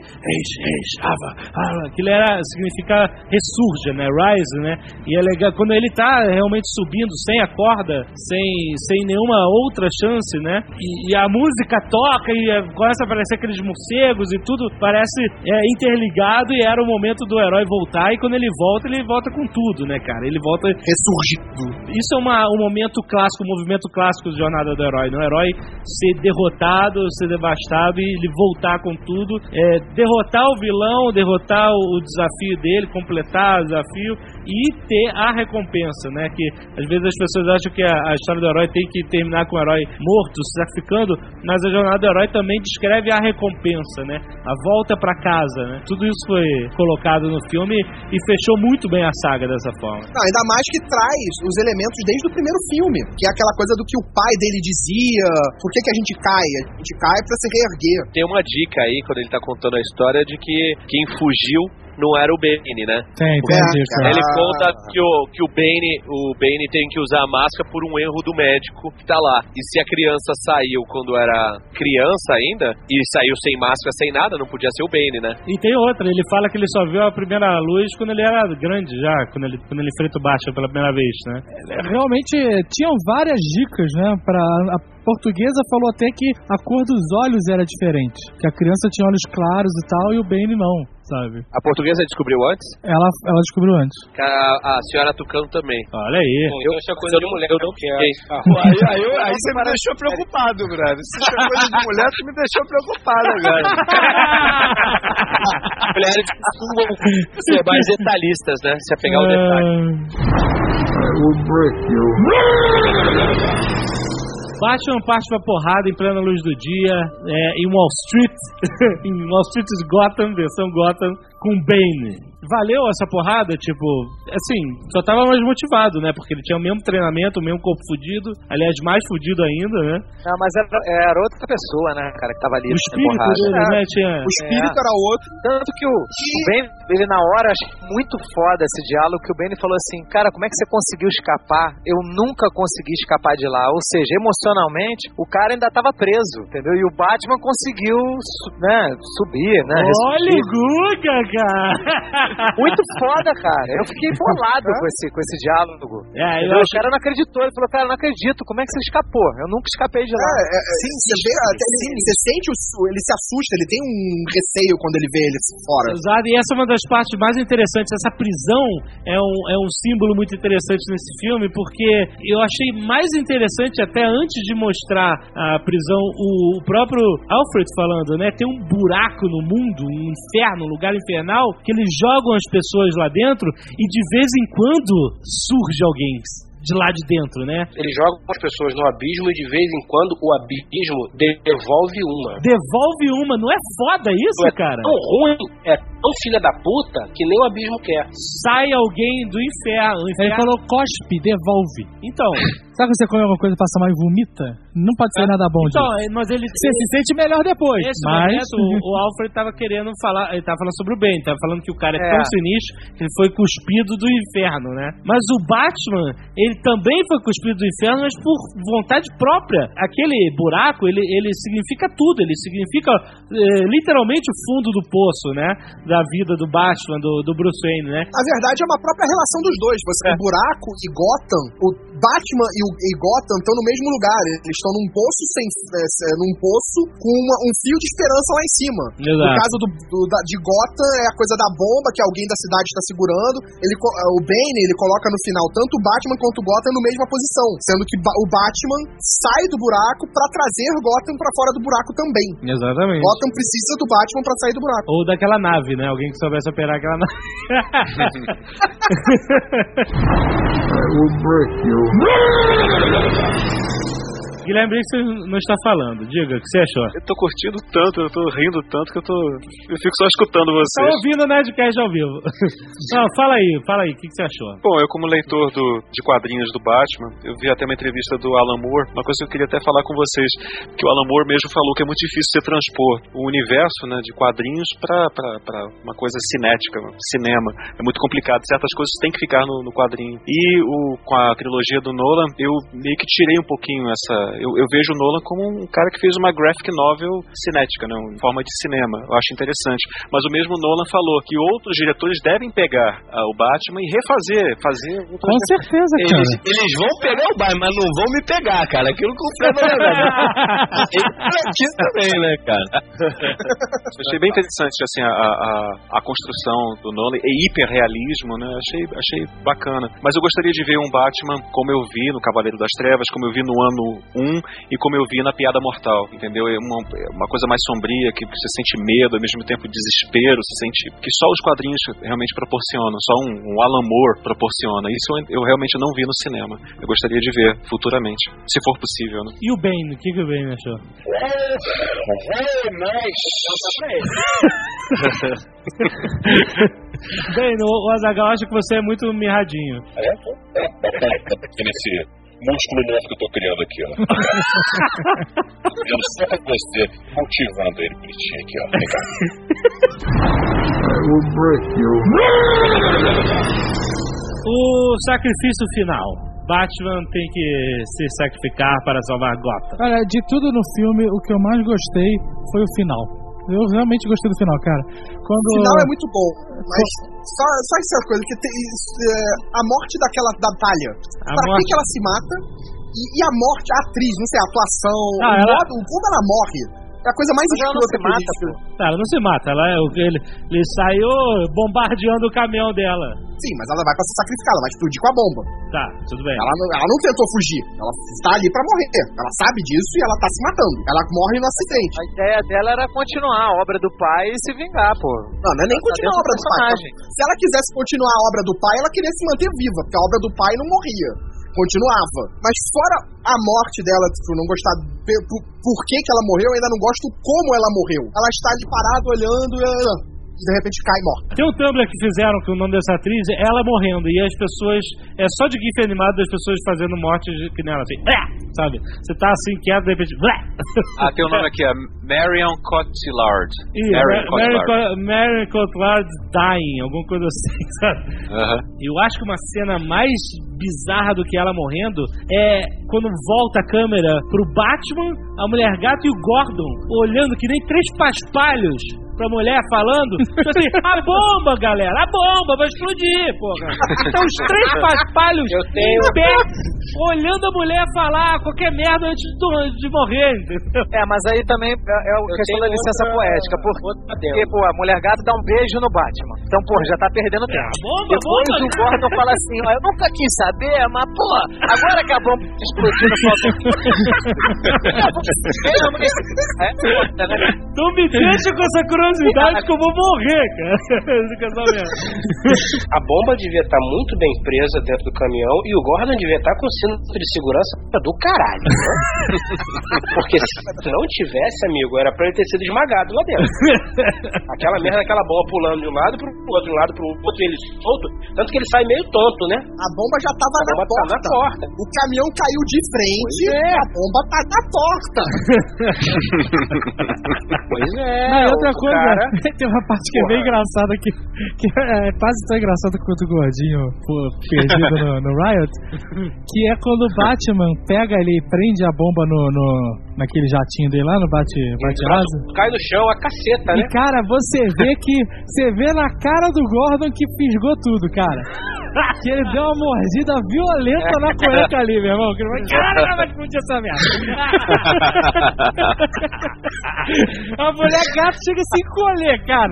aquilo significa ressurja, né? Rise, né? E é legal, quando ele tá realmente subindo, sem a corda, sem nenhuma outra chance, né? E a música toca e começa a aparecer aqueles morcegos e tudo parece interligado e era o momento do herói voltar, e quando ele volta com tudo, né, cara? Ele volta ressurgido. Isso é um momento clássico, um movimento clássico de jornada do herói, né? O herói ser derrotado, ser devastado e ele voltar com tudo, derrotar o vilão, derrotar o desafio dele, completar o desafio e ter a recompensa, né? Que às vezes as pessoas acham que a história do herói tem que terminar com o herói morto, se sacrificando, mas a jornada do herói também descreve a recompensa, né? A volta pra casa, né? Tudo isso foi colocado no filme e fechou muito bem a saga dessa forma. Não, ainda mais que traz os elementos desde o primeiro filme, que é aquela coisa do que o pai dele dizia, por que a gente cai? A gente cai pra se reerguer. Tem uma dica aí, quando ele tá contando a história, de que quem fugiu não era o Bane, né? Tem dica. Ele conta que o Bane tem que usar a máscara por um erro do médico que tá lá. E se a criança saiu quando era criança ainda, e saiu sem máscara, sem nada, não podia ser o Bane, né? E tem outra, ele fala que ele só viu a primeira luz quando ele era grande já, quando ele enfrenta o Batman pela primeira vez, né? Realmente tinham várias dicas, né? A portuguesa falou até que a cor dos olhos era diferente, que a criança tinha olhos claros e tal, e o Bane não, sabe? A portuguesa descobriu antes? Ela descobriu antes. A senhora Tucano também. Olha aí. Eu achei coisa de mulher, eu não fiquei. Aí você me deixou preocupado, brother. Se isso é coisa de mulher, você me deixou preocupado agora. Mulheres costumam ser mais detalhistas, né? Se apegar o detalhe. I will break you. Batman parte pra porrada em plena luz do dia, em Wall Street, em Wall Street de Gotham, versão Gotham, com Bane. Valeu essa porrada? Tipo, assim, só tava mais motivado, né? Porque ele tinha o mesmo treinamento, o mesmo corpo fudido, aliás, mais fudido ainda, né? Não, mas era outra pessoa, né, cara, que tava ali. O espírito dele, né? O espírito era outro. Tanto que o Bane, ele na hora, achei muito foda esse diálogo, que o Bane falou assim, cara, como é que você conseguiu escapar? Eu nunca consegui escapar de lá. Ou seja, emocionalmente, o cara ainda tava preso, entendeu? E o Batman conseguiu, né, subir, né? Olha o Guga, cara! Muito foda, cara. Eu fiquei bolado com esse diálogo. O cara não acreditou. Ele falou, cara, não acredito. Como é que você escapou? Eu nunca escapei de lá. Sim, você sente ele se assusta, ele tem um receio quando ele vê ele fora. Exato, e essa é uma das partes mais interessantes. Essa prisão é um símbolo muito interessante nesse filme, porque eu achei mais interessante até antes de mostrar a prisão, o próprio Alfred falando, né? Tem um buraco no mundo, um inferno, um lugar infernal, que eles jogam as pessoas lá dentro e de vez em quando surge alguém de lá de dentro, né? Eles jogam as pessoas no abismo e de vez em quando o abismo devolve uma. Devolve uma, não é foda isso, cara? É tão ruim, é tão filha da puta que nem o abismo quer. Sai alguém do inferno. Ele falou cospe, devolve. Então... Sabe quando você come alguma coisa, passa mal e vomita? Não pode ser nada bom disso. Então, mas você se sente melhor depois. Nesse momento, o Alfred tava querendo falar, ele tava falando sobre o Bane, tava falando que o cara é tão sinistro que ele foi cuspido do inferno, né? Mas o Batman, ele também foi cuspido do inferno, mas por vontade própria. Aquele buraco, ele significa tudo, ele significa literalmente o fundo do poço, né? Da vida do Batman, do Bruce Wayne, né? Na verdade, é uma própria relação dos dois. O buraco e Gotham, o Batman e Gotham estão no mesmo lugar. Eles estão num poço com um fio de esperança lá em cima. Exato. No caso de Gotham é a coisa da bomba que alguém da cidade está segurando. O Bane, ele coloca no final tanto o Batman quanto o Gotham na mesma posição, sendo que o Batman sai do buraco para trazer Gotham para fora do buraco também. Exatamente. Gotham precisa do Batman para sair do buraco. Ou daquela nave, né? Alguém que soubesse operar aquela nave. Guilherme Briggs não está falando. Diga, o que você achou? Eu tô curtindo tanto, eu tô rindo tanto que eu fico só escutando vocês. Tá ouvindo o Nerdcast ao vivo. Não, fala aí, o que você achou? Bom, eu como leitor de quadrinhos do Batman, eu vi até uma entrevista do Alan Moore, uma coisa que eu queria até falar com vocês, que o Alan Moore mesmo falou que é muito difícil você transpor o universo, né, de quadrinhos pra uma coisa cinética, cinema. É muito complicado, certas coisas têm que ficar no quadrinho. E com a trilogia do Nolan, eu meio que tirei um pouquinho essa... Eu vejo o Nolan como um cara que fez uma graphic novel cinética, né, em forma de cinema. Eu acho interessante. Mas o mesmo Nolan falou que outros diretores devem pegar o Batman e fazer outras... Com certeza, cara. Eles vão pegar o Batman, mas não vão me pegar, cara. Aquilo que o Fred vai levar. Aqui também, né, cara? Eu achei bem interessante, assim, a construção do Nolan e hiperrealismo, né? Achei bacana. Mas eu gostaria de ver um Batman como eu vi no Cavaleiro das Trevas, como eu vi no ano 1 e como eu vi na Piada Mortal, entendeu? É uma coisa mais sombria, que você sente medo, ao mesmo tempo desespero, você sente que só os quadrinhos realmente proporcionam, só um Alan Moore proporciona. Isso eu realmente não vi no cinema. Eu gostaria de ver futuramente, se for possível, né? E o Bane, o que o Bane achou? Very nice. Bane, o Azaghal acha que você é muito mirradinho. Nesse músculo novo que eu tô criando aqui, ó. Tô criando só pra você, cultivando ele bonitinho aqui, ó. Vem cá. O sacrifício final. Batman tem que se sacrificar para salvar Gotham. Olha, de tudo no filme, o que eu mais gostei foi o final. Eu realmente gostei do final, cara. O final é muito bom, mas só essa coisa, que tem, a morte daquela da Talia, pra que ela se mata, e a morte, a atriz, não sei, a atuação, como ela morre, é a coisa mais escrota que existe. Ela não se mata, ele saiu bombardeando o caminhão dela. Sim, mas ela vai pra se sacrificar, ela vai explodir com a bomba. Tá, tudo bem. Ela não tentou fugir, ela tá ali pra morrer. Ela sabe disso e ela tá se matando. Ela morre no acidente. A ideia dela era continuar a obra do pai e se vingar, pô. Não é nem continuar a obra do pai. Se ela quisesse continuar a obra do pai, ela queria se manter viva, porque a obra do pai não morria. Continuava. Mas fora a morte dela, tipo, não gostar por que ela morreu, eu ainda não gosto como ela morreu. Ela está ali parada olhando e de repente cai morta. Tem um Tumblr que fizeram que o nome dessa atriz é ela morrendo, e as pessoas, é só de gif animado das pessoas fazendo mortes que nela, assim, sabe? Você tá assim, quieto, de repente, tem o nome aqui, é Marion Cotillard. Marion Cotillard dying, alguma coisa assim, sabe? E eu acho que uma cena mais bizarra do que ela morrendo é quando volta a câmera pro Batman, a Mulher Gato e o Gordon olhando que nem três paspalhos pra mulher falando, assim, a bomba, galera, a bomba vai explodir, porra. Então os três paspalhos em pé, olhando a mulher falar qualquer merda antes de morrer, entendeu? Mas aí também é o questão da licença poética, porque, pô, a Mulher Gato dá um beijo no Batman. Então, pô, já tá perdendo tempo. Depois o Gordon fala assim, eu nunca quis saber, mas, pô, agora que a bomba explodiu no foto. Não me deixa com essa curiosidade que eu vou morrer, cara. A bomba devia estar muito bem presa dentro do caminhão e o Gordon devia estar com cinto de segurança do caralho, né? Porque se não tivesse, amigo, era pra ele ter sido esmagado lá dentro. Aquela merda, aquela bomba pulando de um lado pro outro, ele solto, tanto que ele sai meio tonto, né? A bomba já tava na porta. O caminhão caiu de frente, a bomba tá na porta. Pois é. Não, e outra coisa, tem uma parte que é bem engraçada, que é quase tão engraçada quanto o Gordinho perdido no Riot, que é quando o Batman pega ali e prende a bomba naquele jatinho dele lá, no bate-asa. Cai no chão a caceta, né? E, cara, você vê na cara do Gordon que fisgou tudo, cara. Que ele deu uma mordida violenta na cueca ali, meu irmão. Que ele vai, caramba, vai explodir essa merda. A Mulher Gato chega a se encolher, cara.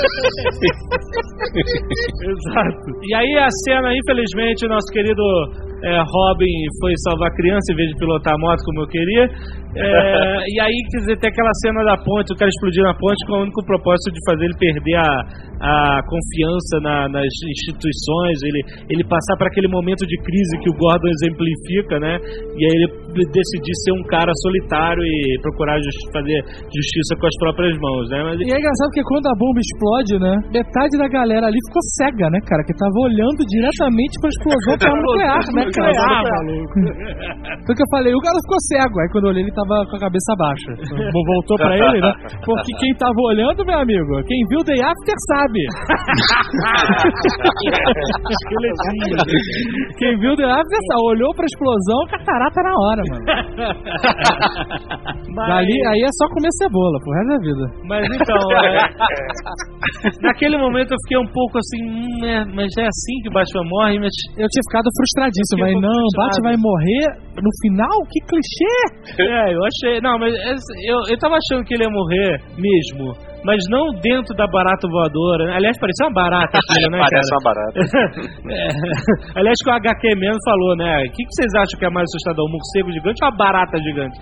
Exato. E aí a cena, infelizmente, o nosso querido Robin foi salvar a criança em vez de pilotar a moto como eu queria. E aí, quer dizer, tem aquela cena da ponte, o cara explodindo a ponte com o único propósito de fazer ele perder a confiança nas instituições, ele passar para aquele momento de crise que o Gordon exemplifica, né? E aí ele decidir ser um cara solitário e procurar fazer justiça com as próprias mãos, né? E é engraçado que quando a bomba explode, né? Metade da galera ali ficou cega, né, cara? Que tava olhando diretamente pra explosão nuclear, né, cara? Maluco. Foi o que eu falei, o cara ficou cego. Aí quando eu olhei, ele tava com a cabeça baixa. Voltou pra ele, né? Porque quem tava olhando, meu amigo, quem viu The After sabe. Quem viu The After sabe. Olhou pra explosão, catarata na hora, mano. Dali, aí é só comer cebola pro resto da vida. Mas então, naquele momento eu fiquei um pouco assim, mas é assim que o Batman morre, mas eu tinha ficado frustradíssimo. Aí, não, o Batman vai morrer no final? Que clichê! Eu achei, não, mas eu tava achando que ele ia morrer mesmo. Mas não dentro da barata voadora. Aliás, parecia uma barata aquilo, né, Parece uma barata. Aliás, que o HQ mesmo falou, né? O que vocês acham que é mais assustador? Um morcego gigante ou uma barata gigante?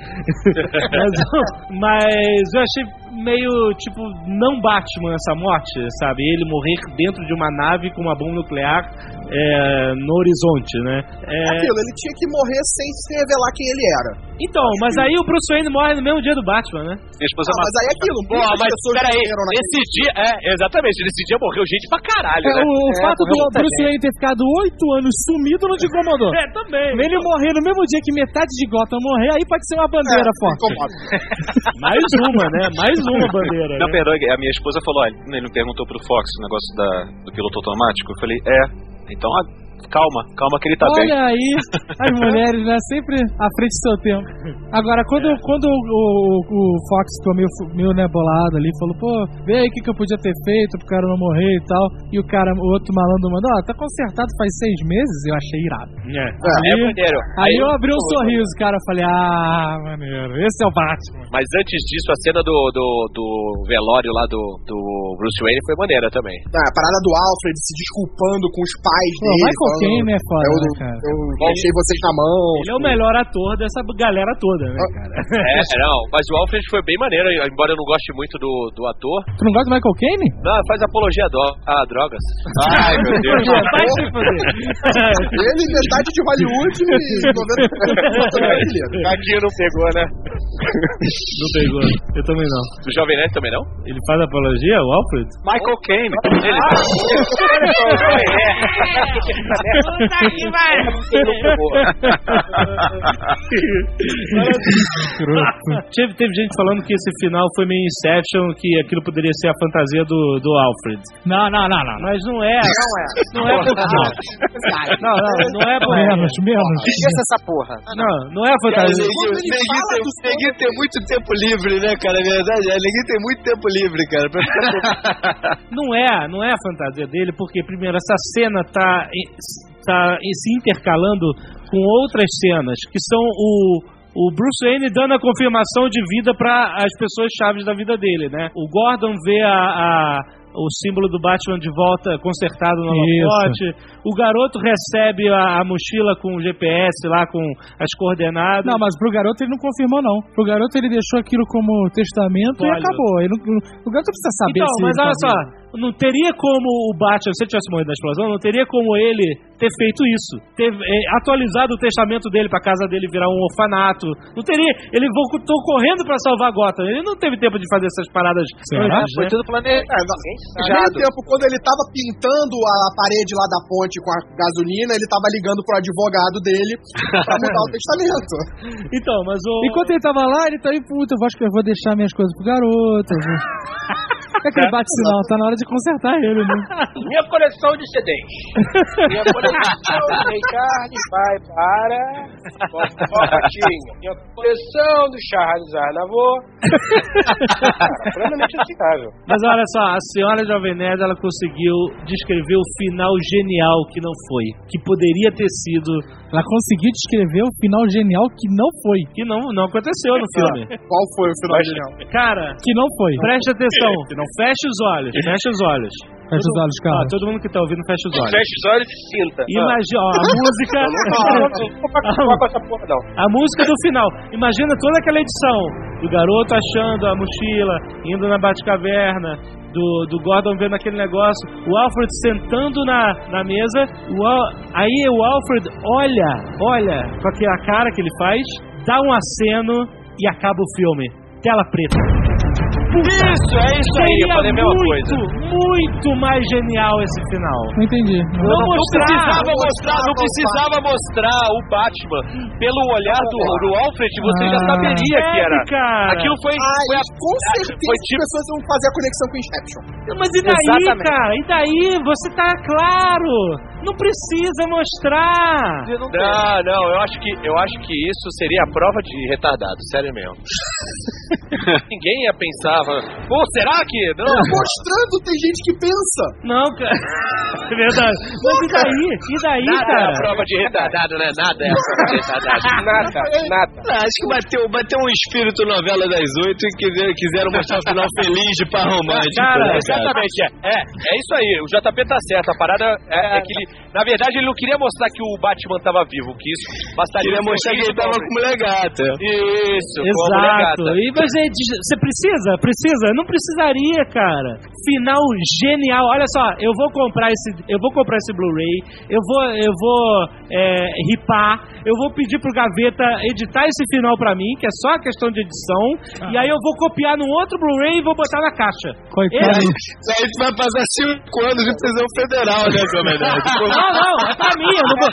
mas eu achei meio, tipo, não Batman essa morte, sabe? Ele morrer dentro de uma nave com uma bomba nuclear no horizonte, né? Aquilo, ele tinha que morrer sem se revelar quem ele era. Então, mas aí o Bruce Wayne morre no mesmo dia do Batman, né? Mas aí é aquilo, esse dia, exatamente, nesse dia morreu gente pra caralho, né? O fato do Bruce Wayne ter ficado 8 anos sumido não te incomodou. Também. Ele morrer no mesmo dia que metade de Gotham morrer, aí pode ser uma bandeira forte. Mais uma, né? Mais uma bandeira. Não, perdão, a minha esposa falou, ele não perguntou pro Fox o negócio do piloto automático. Eu falei, então calma que ele tá bem. Olha aí, as mulheres, né? Sempre à frente do seu tempo. Agora, quando o Fox ficou meio bolado ali, falou, pô, vê aí o que eu podia ter feito pro cara não morrer e tal. E o outro malandro mandou, tá consertado faz 6 meses, eu achei irado. Maneiro. Aí eu abri um sorriso, cara, eu falei, maneiro, esse é o Batman. Mas antes disso, a cena do velório lá do Bruce Wayne foi maneira também. A parada do Alfred se desculpando com os pais dele. Michael Caine é foda, né, cara? Eu deixei vocês na mão. Ele é o melhor ator dessa galera toda, né, cara? Não, mas o Alfred foi bem maneiro, embora eu não goste muito do ator. Tu não gosta do Michael Caine? Não, faz apologia a drogas. Ai, meu Deus. Vai se fazer. Ele, metade de Hollywood e Aqui não pegou, né? Não pegou, eu também não. Do Jovem Nerd também não? Ele faz apologia, o Alfred? Michael Caine. Puta que pariu! Teve gente falando que esse final foi meio Inception, que aquilo poderia ser a fantasia do Alfred. Não. Mas não é. Não é menos. Esqueça essa porra. Não é a fantasia. Ninguém tem muito tempo livre, né, cara? A verdade ninguém tem muito tempo livre, cara. Não é a fantasia dele, porque primeiro essa cena tá se intercalando com outras cenas, que são o Bruce Wayne dando a confirmação de vida para as pessoas chaves da vida dele, né? O Gordon vê o símbolo do Batman de volta consertado no holofote. O garoto recebe a mochila com o GPS lá, com as coordenadas. Não, mas pro garoto ele não confirmou, não. Pro garoto ele deixou aquilo como testamento e acabou. O garoto precisa saber então, mas olha só, não teria como o Batman, se ele tivesse morrido na explosão, não teria como ele ter feito isso. Ter atualizado o testamento dele pra casa dele virar um orfanato. Não teria. Ele voltou correndo pra salvar Gotham. Ele não teve tempo de fazer essas paradas. Foi tudo planejado. Ao mesmo tempo, quando ele tava pintando a parede lá da ponte com a gasolina, ele tava ligando pro advogado dele pra mudar o testamento. Então, mas enquanto ele tava lá, ele tá aí, puta, eu acho que eu vou deixar minhas coisas pro garoto. É aquele bate-sinal, tá na hora de consertar ele, né? Minha coleção de CDs. Minha coleção de carne vai para... Minha coleção do Charles Aznavour. Plenamente aceitável. Mas olha só, a senhora Jovem Nerd, ela conseguiu descrever o final genial que não foi. Que poderia ter sido... Ela conseguiu descrever o final genial que não foi. Que não aconteceu no filme. Qual foi o final genial? Cara... Que não foi. Preste atenção. Feche os olhos. Fecha os olhos, cara. Todo mundo que tá ouvindo, fecha os olhos. Fecha os olhos e sinta. Imagina, a música... A música do final. Imagina toda aquela edição do garoto achando a mochila, indo na Batcaverna, do Gordon vendo aquele negócio, o Alfred sentando na mesa, aí o Alfred olha com aquela cara que ele faz, dá um aceno e acaba o filme. Tela preta. Isso aí, eu falei a mesma coisa. Muito mais genial esse final. Não entendi. Não precisava mostrar o Batman pelo olhar do Alfred, você já saberia que era. Cara. Aquilo foi com certeza as pessoas vão fazer a conexão com Inception. Mas e daí, exatamente, cara? E daí? Você tá claro. Não precisa mostrar. Não, eu acho que isso seria a prova de retardado, sério mesmo. Ninguém ia pensar, pô, será que? Não. Mostrando, tem gente que pensa. Não, cara. É verdade. Mas e daí, nada cara? Nada é a prova de retardado, né? Nada é a prova de retardado. Nada. Acho que bateu um espírito novela das 8 e quiseram mostrar o final feliz de par romântico. Cara, exatamente. É isso aí. O JP tá certo. A parada é que ele, na verdade, ele não queria mostrar que o Batman tava vivo, que isso bastaria. Queria mostrar que ele tava com mulher gata. Isso, exato. Com a mulher gata. E você precisa? Não precisaria, cara. Final genial. Olha só, eu vou comprar esse Blu-ray, eu vou ripar, eu vou pedir pro Gaveta editar esse final pra mim, que é só a questão de edição, e aí eu vou copiar num outro Blu-ray e vou botar na caixa. Coitado. Aí tu vai passar 5 anos de prisão federal, né, Comandante? Não, é pra mim.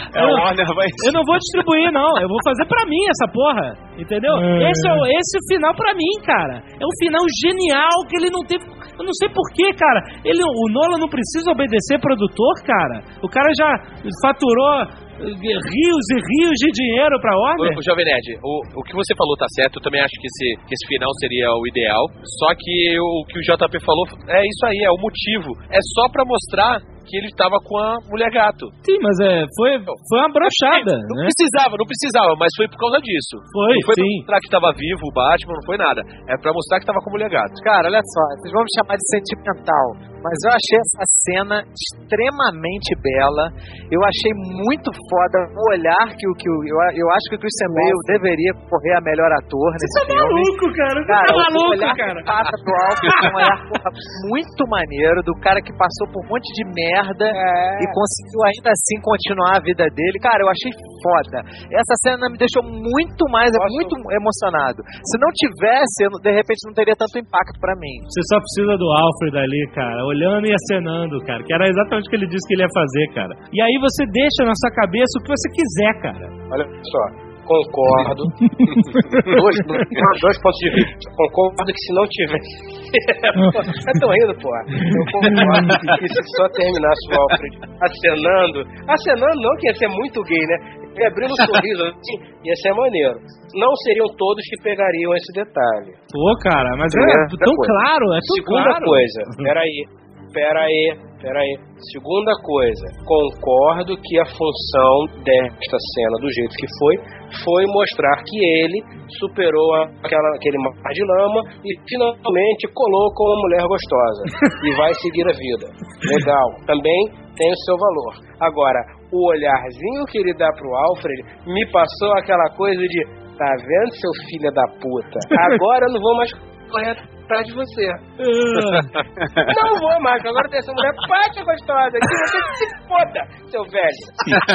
Eu não vou distribuir, não. Eu vou fazer pra mim essa porra. Entendeu? Esse é o final pra mim, cara. É um final genial que ele não teve... Eu não sei porquê, cara. O Nolan não precisa obedecer produtor, cara. O cara já faturou rios e rios de dinheiro pra Warner. O Jovem Nerd, o que você falou tá certo. Eu também acho que esse final seria o ideal. Só que o que o JP falou é isso aí, é o motivo. É só pra mostrar que ele tava com a mulher gato. Sim, mas foi uma brochada. Não precisava, mas foi por causa disso. Não foi pra mostrar que tava vivo o Batman, não foi nada. É pra mostrar que tava com a mulher gato. Cara, olha só, vocês vão me chamar de sentimental, mas eu achei essa cena extremamente bela. Eu achei muito foda o olhar que eu acho que o Christian Bale deveria correr a melhor ator nesse filme. Tá maluco, cara. Você tá maluco, cara. Do Alfred é um olhar muito maneiro, do cara que passou por um monte de merda e conseguiu ainda assim continuar a vida dele. Cara, eu achei foda. Essa cena me deixou muito emocionado. Se não tivesse, de repente não teria tanto impacto pra mim. Você só precisa do Alfred ali, cara, olhando e acenando, cara, que era exatamente o que ele disse que ele ia fazer, cara. E aí você deixa na sua cabeça o que você quiser, cara. Olha só, concordo. dois pontos de vista. Concordo que se não tivesse... Eu tô rindo, pô. Eu concordo que se só terminasse o Alfred acenando não, que ia ser muito gay, né? E abrindo um sorriso, assim, ia ser maneiro. Não seriam todos que pegariam esse detalhe. Pô, cara, mas é tão claro, é tão Segunda claro. coisa, peraí. Segunda coisa, concordo que a função desta cena, do jeito que foi mostrar que ele superou aquele mar de lama e finalmente colocou uma mulher gostosa e vai seguir a vida. Legal, também tem o seu valor. Agora, o olharzinho que ele dá pro Alfred me passou aquela coisa de: tá vendo, seu filho da puta? Agora eu não vou mais correr atrás de você. Não vou mais, agora tem essa mulher pátria gostosa aqui, você se foda, seu velho.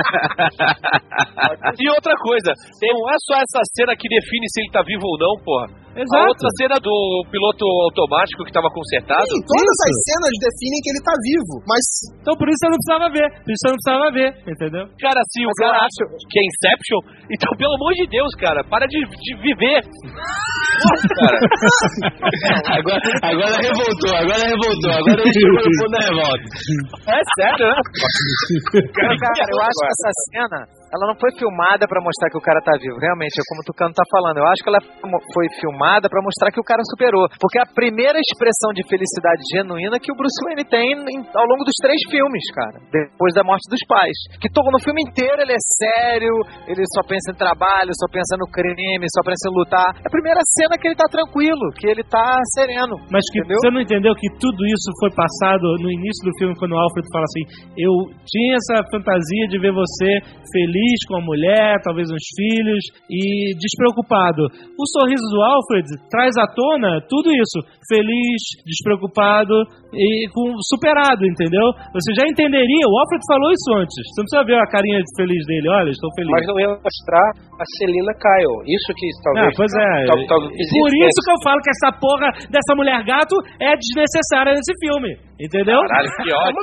E outra coisa, não é só essa cena que define se ele tá vivo ou não, porra. Exato. A outra cena do piloto automático que tava consertado. Sim, todas as cenas definem que ele tá vivo, mas... Então por isso você não precisava ver. Entendeu? Cara, se o cara acha que é Inception, então pelo amor de Deus, cara, para de viver. Nossa, cara. Agora revoltou. Agora ele chegou no fundo da revolta. É sério, né? Cara, eu acho que essa cena Ela não foi filmada pra mostrar que o cara tá vivo. Realmente, é como o Tucano tá falando. Eu acho que ela foi filmada pra mostrar que o cara superou. Porque a primeira expressão de felicidade genuína que o Bruce Wayne tem ao longo dos 3 filmes, cara. Depois da morte dos pais. Que no filme inteiro ele é sério, ele só pensa em trabalho, só pensa no crime, só pensa em lutar. É a primeira cena que ele tá tranquilo, que ele tá sereno. Mas que você não entendeu que tudo isso foi passado no início do filme, quando o Alfred fala assim, eu tinha essa fantasia de ver você feliz com a mulher, talvez uns filhos, e despreocupado. O sorriso do Alfred traz à tona tudo isso. Feliz, despreocupado e superado, entendeu? Você já entenderia, o Alfred falou isso antes. Você não precisa ver a carinha feliz dele, olha, estou feliz. Mas não ia mostrar a Selina Kyle. Isso que talvez... pois é. Por isso que eu falo que essa porra dessa mulher gato é desnecessária nesse filme. Entendeu? Caralho, que ódio.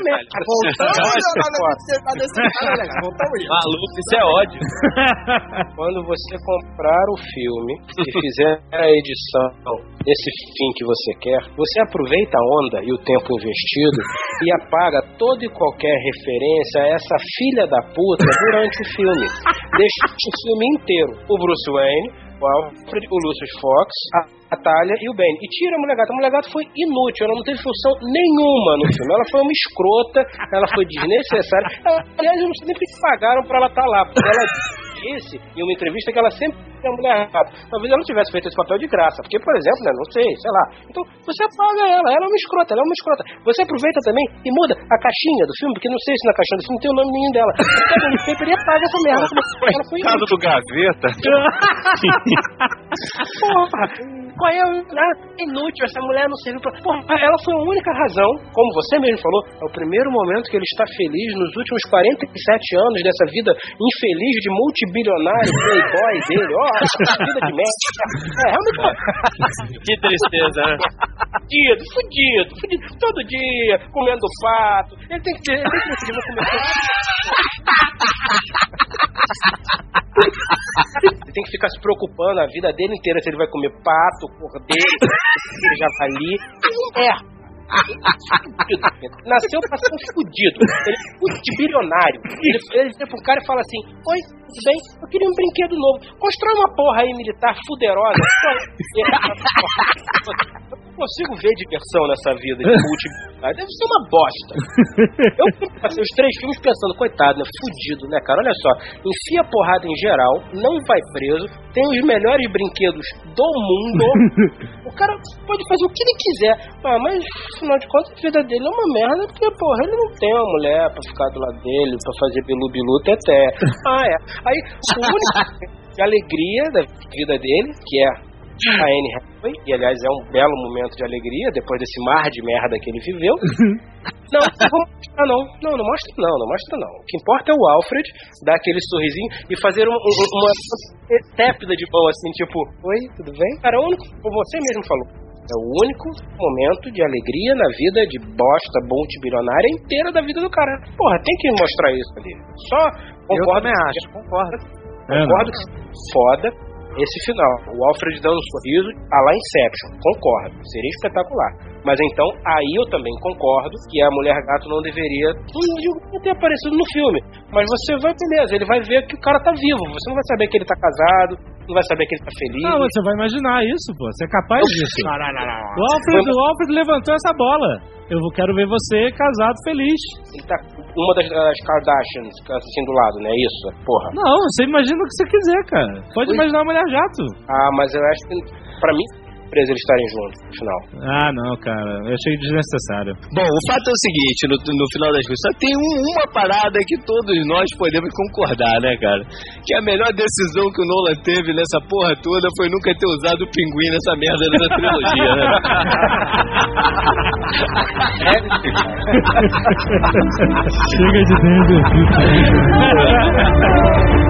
Maluco, isso é ódio. Quando você comprar o filme e fizer a edição desse fim que você quer, você aproveita a onda e o tempo investido e apaga toda e qualquer referência a essa filha da puta durante o filme. Deixa o filme inteiro. O Bruce Wayne, o Alfred, o Lucius Fox, a Talia e o Ben. E tira a Mulher Gato. A Mulher Gato foi inútil, ela não teve função nenhuma no filme. Ela foi uma escrota, ela foi desnecessária. Aliás, eu não sei nem porque pagaram pra ela estar lá, porque ela disse em uma entrevista que ela sempre é a Mulher Gato. Talvez ela não tivesse feito esse papel de graça, porque, por exemplo, né, não sei lá. Então, você apaga ela é uma escrota, ela é uma escrota. Você aproveita também e muda a caixinha do filme, porque não sei se na caixinha do filme tem o nome nenhum dela. Você pega o paper e apaga essa merda. Ela foi caso do Gaveta. Porra, qual é inútil, essa mulher não serviu pra... Porra, ela foi a única razão, como você mesmo falou, é o primeiro momento que ele está feliz nos últimos 47 anos dessa vida infeliz de multibilionário, playboy dele, vida de merda. Realmente. Que tristeza, né? Fudido, todo dia, comendo pato. Ele tem que decidir, vou comer Ele tem que ficar se preocupando a vida dele inteira se ele vai comer pato, cordeiro, ele já vai ali. Nasceu pra ser um fudido. Ele é multibilionário. Ele vira pro cara e fala assim: oi, tudo bem? Eu queria um brinquedo novo. Constrói uma porra aí militar fuderosa. Eu consigo ver diversão nessa vida de multibilionário. Deve ser uma bosta. Eu passei os 3 filmes pensando, coitado, né? Fudido, né, cara? Olha só, enfia porrada em geral, não vai preso, tem os melhores brinquedos do mundo. O cara pode fazer o que ele quiser. Mas, afinal de contas, a vida dele é uma merda, porque, porra, ele não tem uma mulher pra ficar do lado dele, pra fazer bilu-bilu teté. Aí, o único de alegria da vida dele, que é a Anne Hathaway, e aliás é um belo momento de alegria depois desse mar de merda que ele viveu. Não mostra não. O que importa é o Alfred dar aquele sorrisinho e fazer uma tépida de boa, assim, tipo, oi, tudo bem? Cara, o único, como você mesmo falou, é o único momento de alegria na vida de bosta multibilionária inteira da vida do cara. Porra, tem que mostrar isso ali. Só concordo. Concordo que foda esse final. O Alfred dando um sorriso a la Inception. Concordo. Seria espetacular. Mas então, aí eu também concordo que a Mulher Gato não deveria ter aparecido no filme. Mas você vai, beleza, ele vai ver que o cara tá vivo. Você não vai saber que ele tá casado, não vai saber que ele tá feliz. Não, você vai imaginar isso, pô. Você é capaz disso. Não. O Alfred levantou essa bola. Eu quero ver você casado, feliz. Ele tá uma das Kardashians assistindo do lado, né? Isso, porra. Não, você imagina o que você quiser, cara. Pode imaginar a Mulher Gato. Mas eu acho que, pra mim, eles estarem juntos no final. Não, cara, eu achei desnecessário. Bom, o fato é o seguinte, no final das contas, só tem uma parada que todos nós podemos concordar, né, cara? Que a melhor decisão que o Nolan teve nessa porra toda foi nunca ter usado o pinguim nessa merda da trilogia, né? Chega de dentro aqui, cara.